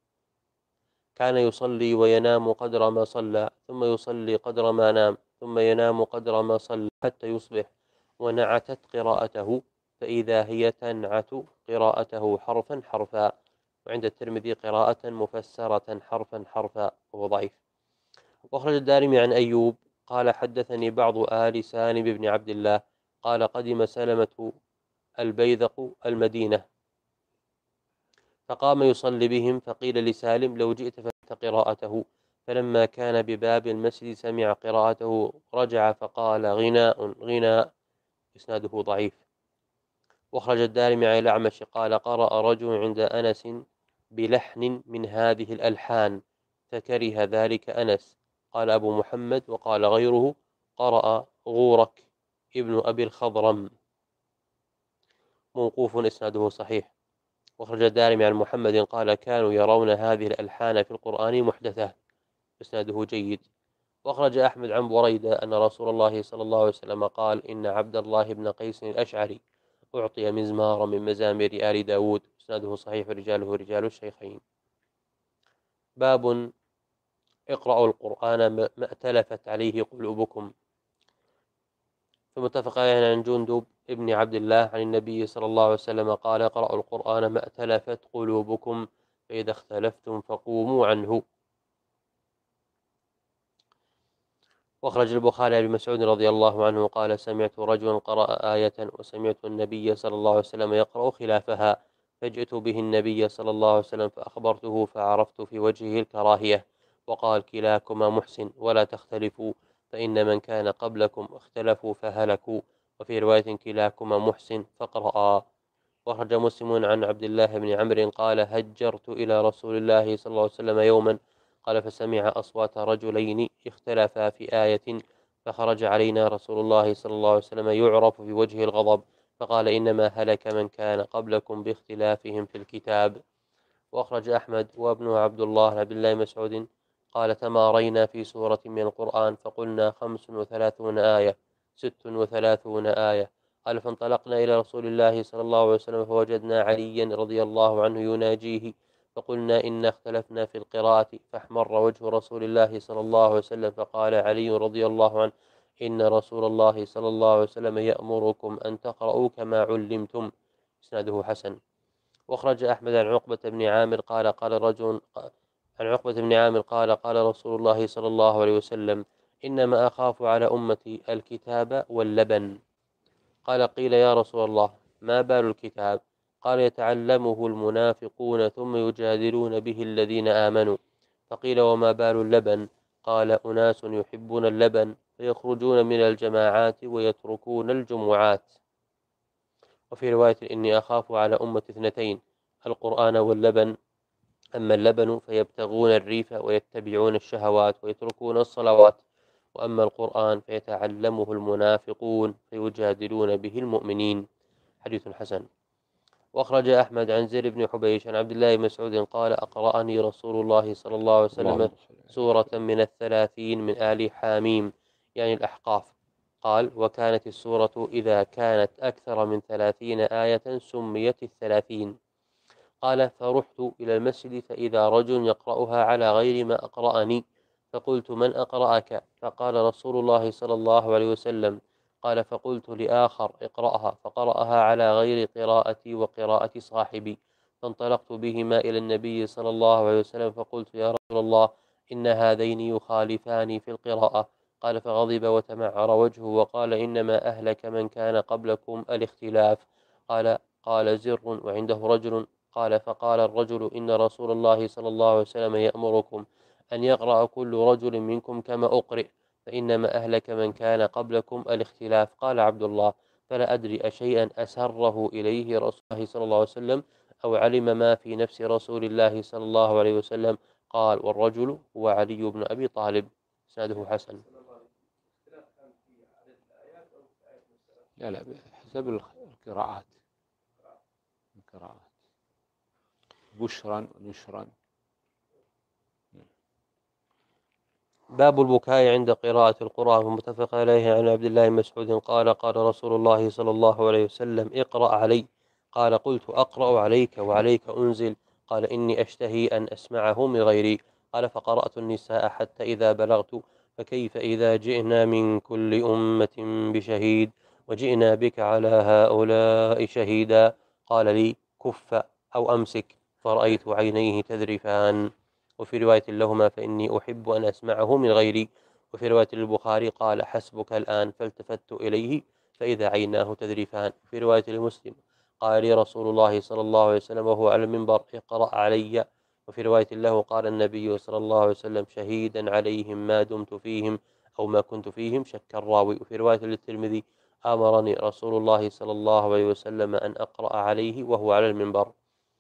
كان يصلي وينام قدر ما صلى، ثم يصلي قدر ما نام، ثم ينام قدر ما صلى حتى يصبح، ونعتت قراءته، فإذا هي تنعت قراءته حرفا حرفا. وعند الترمذي قراءة مفسرة حرفا حرفا، وهو ضعيف. وأخرج الدارمي عن أيوب قال حدثني بعض آل سالم بن عبد الله قال قدم سلمة البيذق المدينة فقام يصلي بهم، فقيل لسالم لو جئت فأنت قراءته، فلما كان بباب المسجد سمع قراءته رجع فقال غناء غناء، إسناده ضعيف. وأخرج الدارمي عن الأعمش قال قرأ رجل عند أنس بلحن من هذه الألحان فكره ذلك أنس. قال أبو محمد وقال غيره قرأ غورك ابن أبي الخضرم، موقوف إسناده صحيح. وخرج الدارمي عن محمد قال كانوا يرون هذه الألحان في القرآن محدثة، إسناده جيد. وأخرج أحمد عن بريدة أن رسول الله صلى الله عليه وسلم قال إن عبد الله بن قيس الأشعري أعطي مزمارا من مزامير آل داود، إسناده صحيح رجاله رجال الشيخين. باب اقرأوا القرآن ما ائتلفت عليه قلوبكم. فمتفق عليه عن جندب ابن عبد الله عن النبي صلى الله عليه وسلم قال اقرأوا القرآن ما ائتلفت قلوبكم، فإذا اختلفتم فقوموا عنه. وأخرج البخاري عن ابن مسعود رضي الله عنه قال سمعت رجلا قرأ آية وسمعت النبي صلى الله عليه وسلم يقرأ خلافها، فجئت به النبي صلى الله عليه وسلم فأخبرته فعرفت في وجهه الكراهية، وقال كلاكما محسن ولا تختلفوا، فإن من كان قبلكم اختلفوا فهلكوا، وفي رواية كلاكما محسن فاقرأا. وأخرج مسلم عن عبد الله بن عمرو قال هجرت إلى رسول الله صلى الله عليه وسلم يوما، قال فسمع أصوات رجلين اختلفا في آية، فخرج علينا رسول الله صلى الله عليه وسلم يعرف في وجه الغضب، فقال إنما هلك من كان قبلكم باختلافهم في الكتاب. وأخرج أحمد وابن عبد الله عبد الله مسعود قال تمارينا في سورة من القرآن فقلنا خمس وثلاثون آية ست وثلاثون آية، قال فانطلقنا إلى رسول الله صلى الله عليه وسلم فوجدنا عليا رضي الله عنه يناجيه، فقلنا إن اختلفنا في القراءة، فاحمر وجه رسول الله صلى الله عليه وسلم، فقال علي رضي الله عنه إن رسول الله صلى الله عليه وسلم يأمركم أن تقرأوا كما علمتم، إسناده حسن. وأخرج أحمد عن عقبة بن عامر قال قال رجل عن عقبة بن عامر قال قال رسول الله صلى الله عليه وسلم إنما أخاف على أمتي الكتاب واللبن. قال قيل يا رسول الله ما بال الكتاب؟ قال يتعلمه المنافقون ثم يجادلون به الذين آمنوا. فقيل وما بال اللبن؟ قال أناس يحبون اللبن فيخرجون من الجماعات ويتركون الجمعات. وفي رواية إني أخاف على أمة اثنتين القرآن واللبن، أما اللبن فيبتغون الريف ويتبعون الشهوات ويتركون الصلوات، وأما القرآن فيتعلمه المنافقون فيجادلون به المؤمنين، حديث حسن. وأخرج أحمد عن زيد بن حبيش عن عبد الله بن مسعود قال أقرأني رسول الله صلى الله عليه وسلم سورة من الثلاثين من آل حاميم يعني الأحقاف، قال وكانت السورة إذا كانت أكثر من ثلاثين آية سميت الثلاثين. قال فرحت إلى المسجد فإذا رجل يقرأها على غير ما أقرأني، فقلت من أقرأك؟ فقال رسول الله صلى الله عليه وسلم. قال فقلت لآخر اقرأها، فقرأها على غير قراءتي وقراءة صاحبي، فانطلقت بهما إلى النبي صلى الله عليه وسلم فقلت يا رسول الله إن هذين يخالفاني في القراءة. قال فغضب وتمعر وجهه وقال إنما أهلك من كان قبلكم الاختلاف. قال قال زر وعنده رجل، قال فقال الرجل إن رسول الله صلى الله عليه وسلم يأمركم أن يقرأ كل رجل منكم كما أقرئ، فإنما أهلك من كان قبلكم الاختلاف. قال عبد الله فلا أدري أشيئا أسره إليه رسول الله صلى الله عليه وسلم أو علم ما في نفس رسول الله صلى الله عليه وسلم. قال والرجل هو علي بن أبي طالب، إسناده حسن.
لا لا بحسب القراءات القراءات بشرا ونشرا.
باب البكاء عند قراءة القرآن، متفق عليه عن عبد الله بن مسعود قال قال رسول الله صلى الله عليه وسلم اقرأ علي. قال قلت أقرأ عليك وعليك أنزل؟ قال إني أشتهي أن أسمعه من غيري. قال فقرأت النساء حتى إذا بلغت فكيف إذا جئنا من كل أمة بشهيد وجئنا بك على هؤلاء شهيدا. قال لي كف أو أمسك، فرأيت عينيه تذرفان. وفي رواية لهما فإني أحب أن أسمعه من غيري. وفي رواية للبخاري قال حسبك الآن، فالتفت إليه فإذا عيناه تذرفان. في رواية لمسلم قال لي رسول الله صلى الله عليه وسلم وهو على المنبر اقرأ علي. وفي رواية له قال النبي صلى الله عليه وسلم شهيدا عليهم ما دمت فيهم أو ما كنت فيهم، شك الراوي. وفي رواية للترمذي أمرني رسول الله صلى الله عليه وسلم أن أقرأ عليه وهو على المنبر.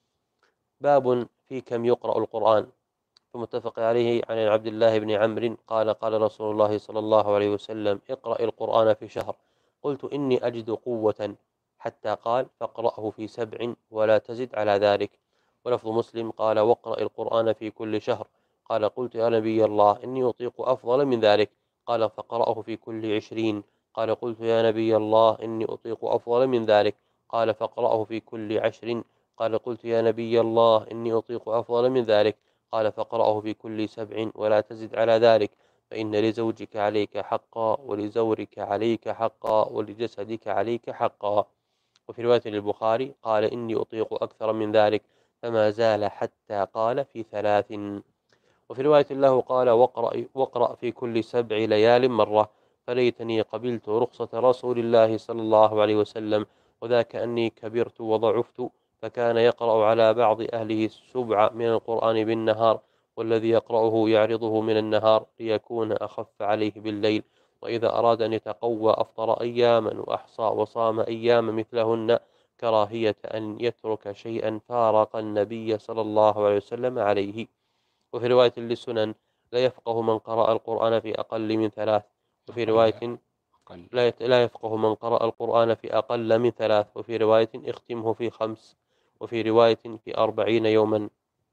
باب في كم يقرأ القرآن. فمتفق عليه عن عبد الله بن عمرو قال قال رسول الله صلى الله عليه وسلم اقرأ القرآن في شهر. قلت إني أجد قوة، حتى قال فاقرأه في سبع ولا تزد على ذلك. ولفظ مسلم قال واقرأ القرآن في كل شهر. قال قلت يا نبي الله إني أطيق أفضل من ذلك. قال فقرأه في كل عشرين. قال قلت يا نبي الله إني أطيق أفضل من ذلك. قال فقرأه في كل عشر. قال قلت يا نبي الله إني أطيق أفضل من ذلك. قال فقرأه في كل سبع ولا تزد على ذلك، فإن لزوجك عليك حقا ولزورك عليك حقا ولجسدك عليك حقا. وفي رواية للبخاري قال إني أطيق أكثر من ذلك، فما زال حتى قال في ثلاث. وفي رواية له قال واقرأ, واقرأ في كل سبع ليال مرة. فليتني قبلت رخصة رسول الله صلى الله عليه وسلم، وذاك أني كبرت وضعفت، فكان يقرأ على بعض أهله السبع من القرآن بالنهار، والذي يقرأه يعرضه من النهار ليكون أخف عليه بالليل. وإذا أراد أن يتقوى أفطر أياما وأحصى وصام أيام مثلهن، كراهية أن يترك شيئا فارق النبي صلى الله عليه وسلم عليه. وفي رواية للسنن لا يفقه من قرأ القرآن في أقل من ثلاث. وفي رواية لا لا يفقه من قرأ القرآن في أقل من ثلاث. وفي رواية اختمه في خمس. وفي رواية في أربعين يوما.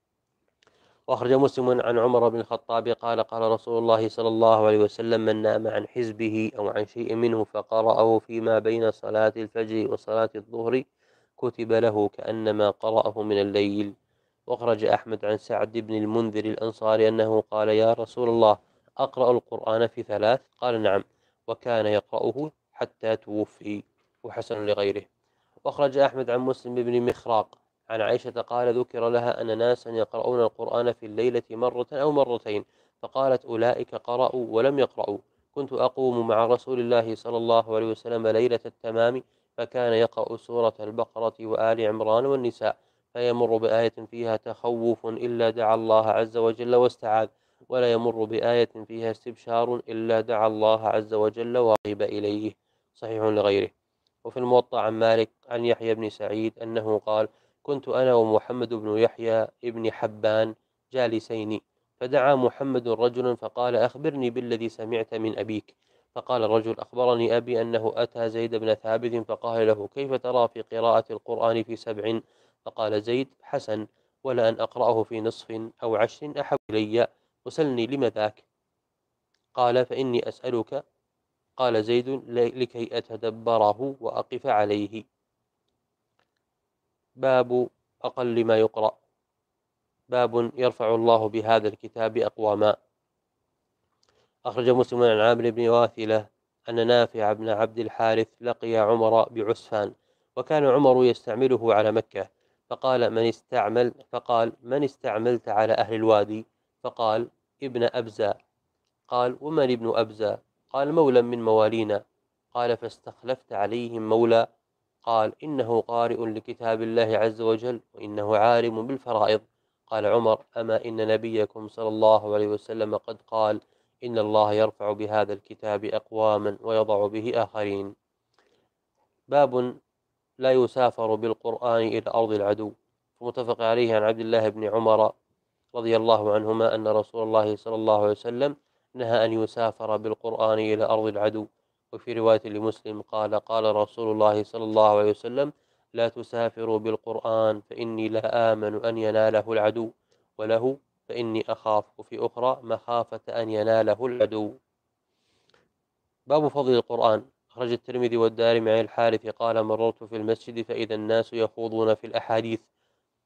وأخرج مسلم عن عمر بن الخطاب قال قال رسول الله صلى الله عليه وسلم من نام عن حزبه أو عن شيء منه فقرأه فيما بين صلاة الفجر وصلاة الظهر كتب له كأنما قرأه من الليل. وأخرج أحمد عن سعد بن المنذر الأنصاري أنه قال يا رسول الله أقرأ القرآن في ثلاث؟ قال نعم، وكان يقرأه حتى توفي. وحسن لغيره. وأخرج أحمد عن مسلم بن مخراق عن عائشة قال ذكر لها أن ناسا يقرؤون القرآن في الليلة مرة أو مرتين، فقالت أولئك قرأوا ولم يقرأوا. كنت أقوم مع رسول الله صلى الله عليه وسلم ليلة التمام، فكان يقرأ سورة البقرة وآل عمران والنساء، فيمر بآية فيها تخوف إلا دعا الله عز وجل واستعاذ، ولا يمر بآية فيها استبشار إلا دعا الله عز وجل ورغب إليه. صحيح لغيره. وفي الموطأ عن مالك عن يحيى بن سعيد أنه قال كنت أنا ومحمد بن يحيى ابن حبان جالسين، فدعا محمد رجلا فقال أخبرني بالذي سمعت من أبيك. فقال الرجل أخبرني أبي أنه أتى زيد بن ثابت فقال له كيف ترى في قراءة القرآن في سبع؟ فقال زيد حسن، ولا أن أقرأه في نصف أو عشر أحب إلي، وسلني لم ذاك؟ قال فإني أسألك. قال زيد لكي أتدبره وأقف عليه. باب أقل ما يقرأ. باب يرفع الله بهذا الكتاب أقواما. أخرج مسلم عن عامر بن واثلة أن نافع بن عبد الحارث لقي عمر بعسفان، وكان عمر يستعمله على مكة، فقال من استعمل فقال من استعملت على أهل الوادي؟ فقال ابن أبزة. قال ومن ابن أبزة؟ قال مولى من موالينا. قال فاستخلفت عليهم مولى؟ قال إنه قارئ لكتاب الله عز وجل وإنه عالم بالفرائض. قال عمر أما إن نبيكم صلى الله عليه وسلم قد قال إن الله يرفع بهذا الكتاب أقواما ويضع به آخرين. باب لا يسافر بالقرآن إلى أرض العدو. فمتفق عليه عن عبد الله بن عمر رضي الله عنهما أن رسول الله صلى الله عليه وسلم نهى أن يسافر بالقرآن إلى أرض العدو. وفي رواية لمسلم قال قال رسول الله صلى الله عليه وسلم لا تسافروا بالقرآن فإني لا آمن أن يناله العدو، وله فإني أخاف، وفي أخرى مخافة أن يناله العدو. باب فضل القرآن. أخرج الترمذي والدارمي عن الحارث قال مررت في المسجد فإذا الناس يخوضون في الأحاديث،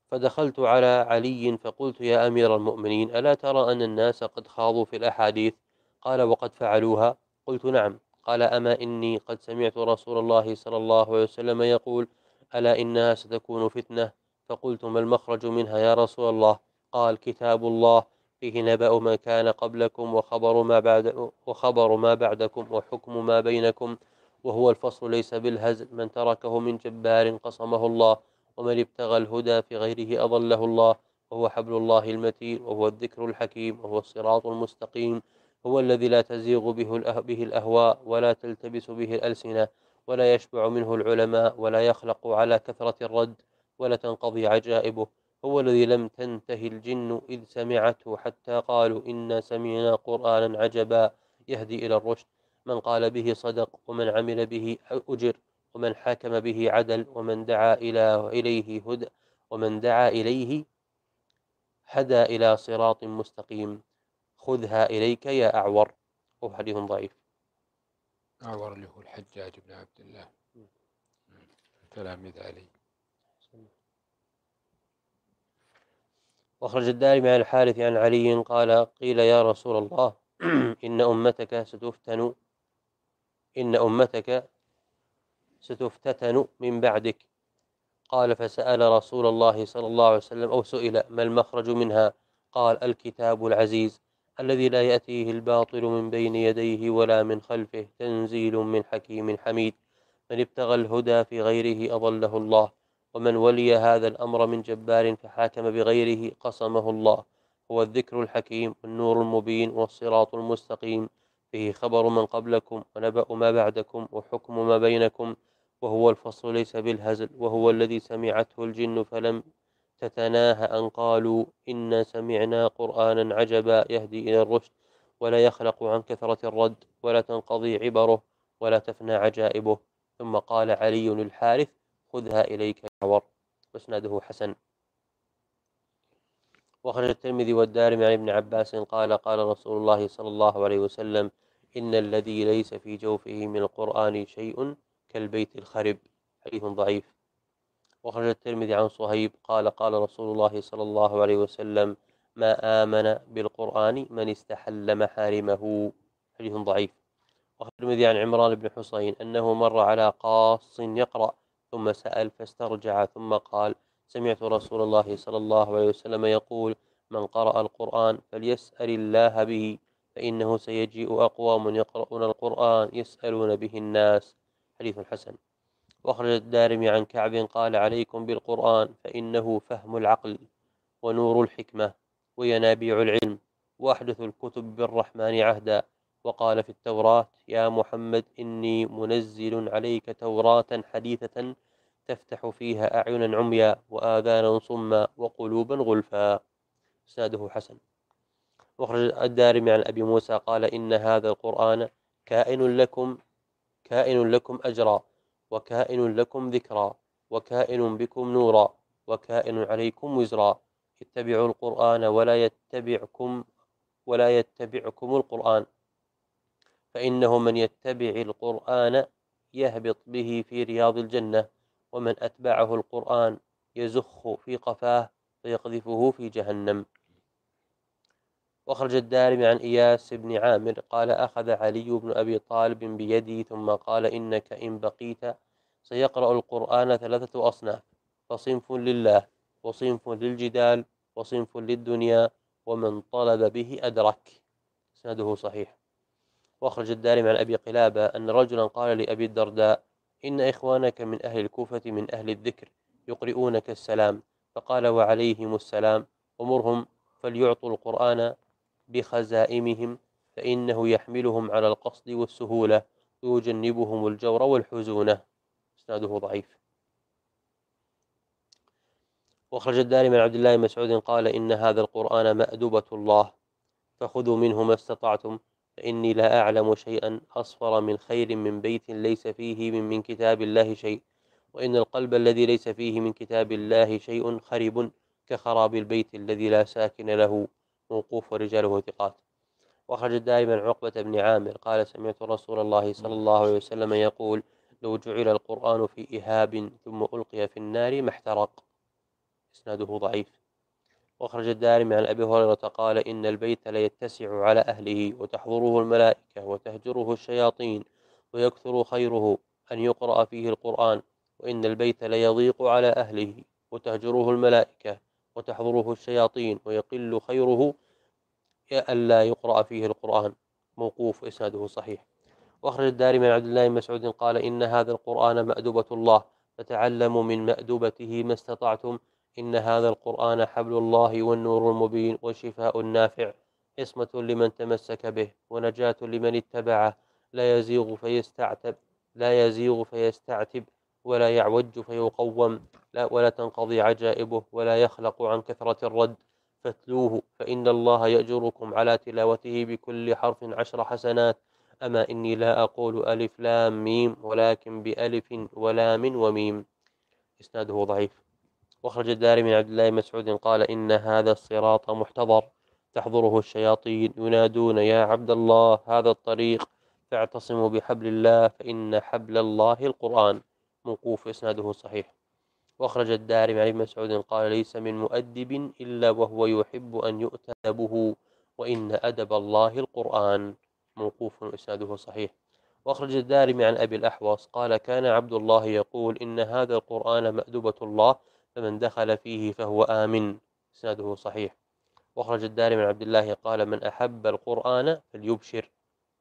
فدخلت على علي فقلت يا أمير المؤمنين ألا ترى أن الناس قد خاضوا في الأحاديث؟ قال وقد فعلوها؟ قلت نعم. قال أما إني قد سمعت رسول الله صلى الله عليه وسلم يقول ألا إنها ستكون فتنة. فقلت ما المخرج منها يا رسول الله؟ قال كتاب الله فيه نبأ ما كان قبلكم وخبر ما بعد وخبر ما بعدكم وحكم ما بينكم، وهو الفصل ليس بالهزل، من تركه من جبار قصمه الله، ومن ابتغى الهدى في غيره أضله الله، وهو حبل الله المتين، وهو الذكر الحكيم، وهو الصراط المستقيم، هو الذي لا تزيغ به الأه- به الأهواء ولا تلتبس به الألسنة، ولا يشبع منه العلماء، ولا يخلق على كثرة الرد، ولا تنقضي عجائبه، هو الذي لم تنته الجن إذ سمعته حتى قالوا إنا سمعنا قرآنا عجبا يهدي إلى الرشد، من قال به صدق، ومن عمل به أجر، ومن حكم به عدل، ومن دعا إلى إليه هدى ومن دعا إليه هدى إلى صراط مستقيم. خذها إليك يا أعور. وهو حديث ضعيف.
أعور اللي هو الحجاج بن عبد الله تلاميذ علي.
وأخرج الدارمي عن الحارث عن علي قال قيل يا رسول الله إن أمتك ستفتن إن أمتك ستفتتن من بعدك. قال فسأل رسول الله صلى الله عليه وسلم أو سئل ما المخرج منها؟ قال الكتاب العزيز الذي لا يأتيه الباطل من بين يديه ولا من خلفه، تنزيل من حكيم حميد، من ابتغى الهدى في غيره أضله الله، ومن ولي هذا الأمر من جبار فحاكم بغيره قصمه الله، هو الذكر الحكيم والنور المبين والصراط المستقيم، فيه خبر من قبلكم ونبأ ما بعدكم وحكم ما بينكم، وهو الفصل ليس بالهزل، وهو الذي سمعته الجن فلم تتناهى أن قالوا إنا سمعنا قرآنا عجبا يهدي إلى الرشد، ولا يخلق عن كثرة الرد، ولا تنقضي عبره، ولا تفنى عجائبه. ثم قال علي للحارث خذها إليك يا عور. واسناده حسن. وأخرج الترمذي والدارمي عن ابن عباس قال قال رسول الله صلى الله عليه وسلم إن الذي ليس في جوفه من القرآن شيء كالبيت الخرب. حديث ضعيف. وأخرج الترمذي عن صهيب قال قال رسول الله صلى الله عليه وسلم ما آمن بالقرآن من استحل محارمه. حديث ضعيف. وأخرج الترمذي عن عمران بن حسين أنه مر على قاص يقرأ ثم سأل فاسترجع ثم قال سمعت رسول الله صلى الله عليه وسلم يقول من قرأ القرآن فليسأل الله به فإنه سيجيء أقوام يقرؤون القرآن يسألون به الناس. حديث حسن. وأخرج الدارمي عن كعب قال عليكم بالقرآن فإنه فهم العقل ونور الحكمة وينابيع العلم وأحدث الكتب بالرحمن عهدا. وقال في التوراة يا محمد إني منزل عليك توراة حديثة تفتح فيها أعينا عميا وآذانا صما وقلوبا غلفا. إسناده حسن. وأخرج الدارمي عن أبي موسى قال إن هذا القرآن كائن لكم كائن لكم أجرا وكائن لكم ذكرا وكائن بكم نورا وكائن عليكم وزرا، اتبعوا القرآن ولا يتبعكم ولا يتبعكم القرآن، فإنه من يتبع القرآن يهبط به في رياض الجنة، ومن أتبعه القرآن يزخ في قفاه فيقذفه في جهنم. وأخرج الدارمي عن إياس بن عامر قال أخذ علي بن أبي طالب بيدي ثم قال إنك إن بقيت سيقرأ القرآن ثلاثة أصناف، فصنف لله وصنف للجدال وصنف للدنيا ومن طلب به أدرك. سنده صحيح. وأخرج الدارمي عن أبي قلابة أن رجلا قال لأبي الدرداء إن إخوانك من أهل الكوفة من أهل الذكر يقرؤونك السلام، فقال وعليهم السلام، ومرهم فليعطوا القرآن بخزائمهم فإنه يحملهم على القصد والسهولة ويجنبهم الجور والحزونة. إسناده ضعيف. وأخرج الدارمي من عبد الله بن مسعود قال إن هذا القرآن مأدبة الله فخذوا منه ما استطعتم، فإني لا أعلم شيئا أصفر من خير من بيت ليس فيه من, من كتاب الله شيء، وإن القلب الذي ليس فيه من كتاب الله شيء خرب كخراب البيت الذي لا ساكن له، موقوف ورجاله ثقات. وأخرج الدارمي عن عقبة بن عامر قال سمعت رسول الله صلى الله عليه وسلم يقول لو جعل القرآن في إهاب ثم ألقي في النار ما احترق. إسناده ضعيف. وأخرج الدارمي عن أبي هريرة قال إن البيت ليتسع على أهله وتحضره الملائكة وتهجره الشياطين ويكثر خيره أن يقرأ فيه القرآن، وإن البيت ليضيق على أهله وتهجره الملائكة وتحضره الشياطين ويقل خيره ألا يقرأ فيه القرآن. موقوف إسناده صحيح. وأخرج الدارمي عن عبد الله بن مسعود قال إن هذا القرآن مأدبة الله فتعلموا من مأدبته ما استطعتم، إن هذا القرآن حبل الله والنور المبين والشفاء النافع، عصمة لمن تمسك به ونجاة لمن اتبعه، لا يزيغ فيستعتب لا يزيغ فيستعتب ولا يعوج فيقوم، لا ولا تنقضي عجائبه ولا يخلق عن كثرة الرد، فاتلوه فإن الله يأجركم على تلاوته بكل حرف عشر حسنات. أما إني لا أقول ألف لام ميم ولكن بألف ولام وميم. إسناده ضعيف. وأخرج الدارمي من عبد الله بن مسعود قال إن هذا الصراط محتضر تحضره الشياطين ينادون يا عبد الله هذا الطريق فاعتصموا بحبل الله فإن حبل الله القرآن. موقوف إسناده صحيح. وأخرج الدارمي عن ابن مسعود قال ليس من مؤدب إلا وهو يحب أن يؤتى وإن أدب الله القرآن. موقوف إسناده صحيح. وأخرج الدارمي عن أبي الأحوص قال كان عبد الله يقول إن هذا القرآن مأدبة الله فمن دخل فيه فهو آمن. إسناده صحيح. وأخرج الدارمي عن عبد الله قال من أحب القرآن فليبشر.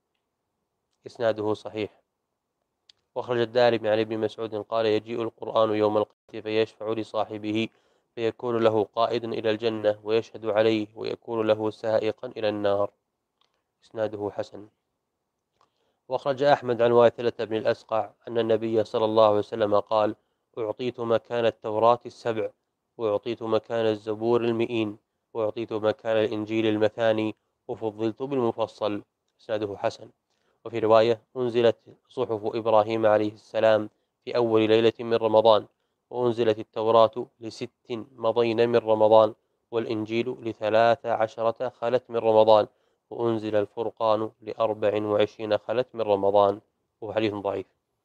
إسناده صحيح. وأخرج الدارمي عن ابن مسعود قال يجيء القرآن يوم القيامة فيشفع لصاحبه فيكون له قائدا إلى الجنة ويشهد عليه ويكون له سائقا إلى النار. إسناده حسن. وأخرج أحمد عن واثلة بن الأسقع أن النبي صلى الله عليه وسلم قال أعطيت مكان التوراة السبع وأعطيت مكان الزبور المئين وأعطيت مكان الإنجيل المثاني وفضلت بالمفصل. إسناده حسن. وفي رواية أنزلت صحف إبراهيم عليه السلام في أول ليلة من رمضان، وأنزلت التوراة لست مضين من رمضان، والإنجيل لثلاث عشرة خلت من رمضان، وأنزل الفرقان لأربع وعشرين خلت من رمضان. وهو حديث ضعيف.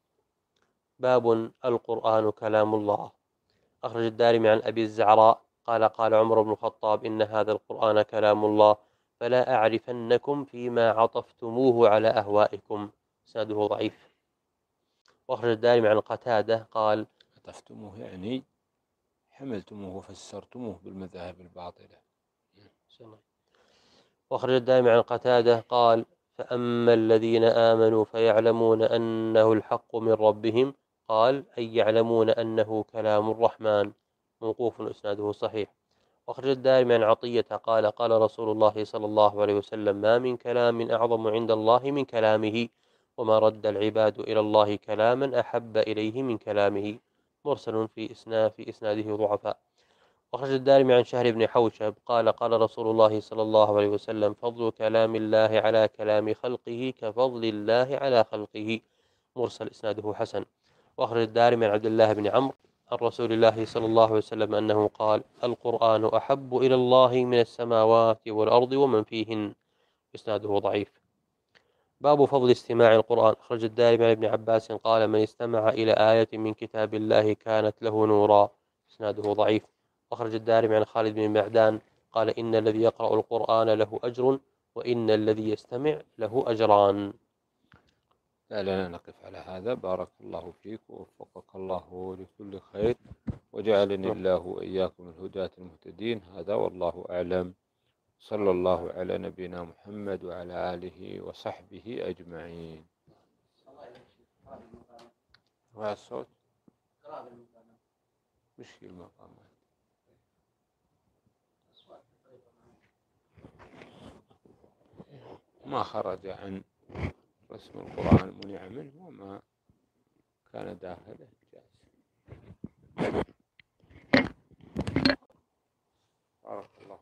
باب القرآن كلام الله. أخرج الدارمي عن أبي الزعراء قال قال عمر بن الخطاب إن هذا القرآن كلام الله فلا أعرفنكم فيما عطفتموه على أهوائكم. إسناده ضعيف. وأخرج الدارمي عن قتادة قال
عطفتموه يعني حملتموه وفسرتموه بالمذاهب الباطلة.
وأخرج الدارمي عن قتادة قال فأما الذين آمنوا فيعلمون أنه الحق من ربهم قال أي يعلمون أنه كلام الرحمن. موقوف إسناده صحيح. وأخرج الدارمي عن عطية قال قال رسول الله صلى الله عليه وسلم ما من كلام أعظم عند الله من كلامه وما رد العباد إلى الله كلاما أحب إليه من كلامه. مرسل في إسناد في إسناده ضعفاء. وأخرج الدارمي عن شهر بن حوشب قال قال رسول الله صلى الله عليه وسلم فضل كلام الله على كلام خلقه كفضل الله على خلقه. مرسل إسناده حسن. وأخرج الدارمي عن عبد الله بن عمرو عن رسول الله صلى الله عليه وسلم أنه قال القرآن أحب إلى الله من السماوات والأرض ومن فيهن. إسناده ضعيف. باب فضل استماع القرآن. أخرج الدارمي عن ابن عباس قال من استمع إلى آية من كتاب الله كانت له نورا. إسناده ضعيف. أخرج الدارمي عن خالد بن معدان قال إن الذي يقرأ القرآن له أجر وإن الذي يستمع له أجران.
لا لنا نقف على هذا. بارك الله فيك ووفقك الله لكل خير وجعلني الله وإياكم الهداة المهتدين. هذا والله أعلم. صلى الله على نبينا محمد وعلى آله وصحبه أجمعين. وهذا الصوت مشكل المقامات ما خرج عن رسم القرآن منع منه وما كان داخله جائز.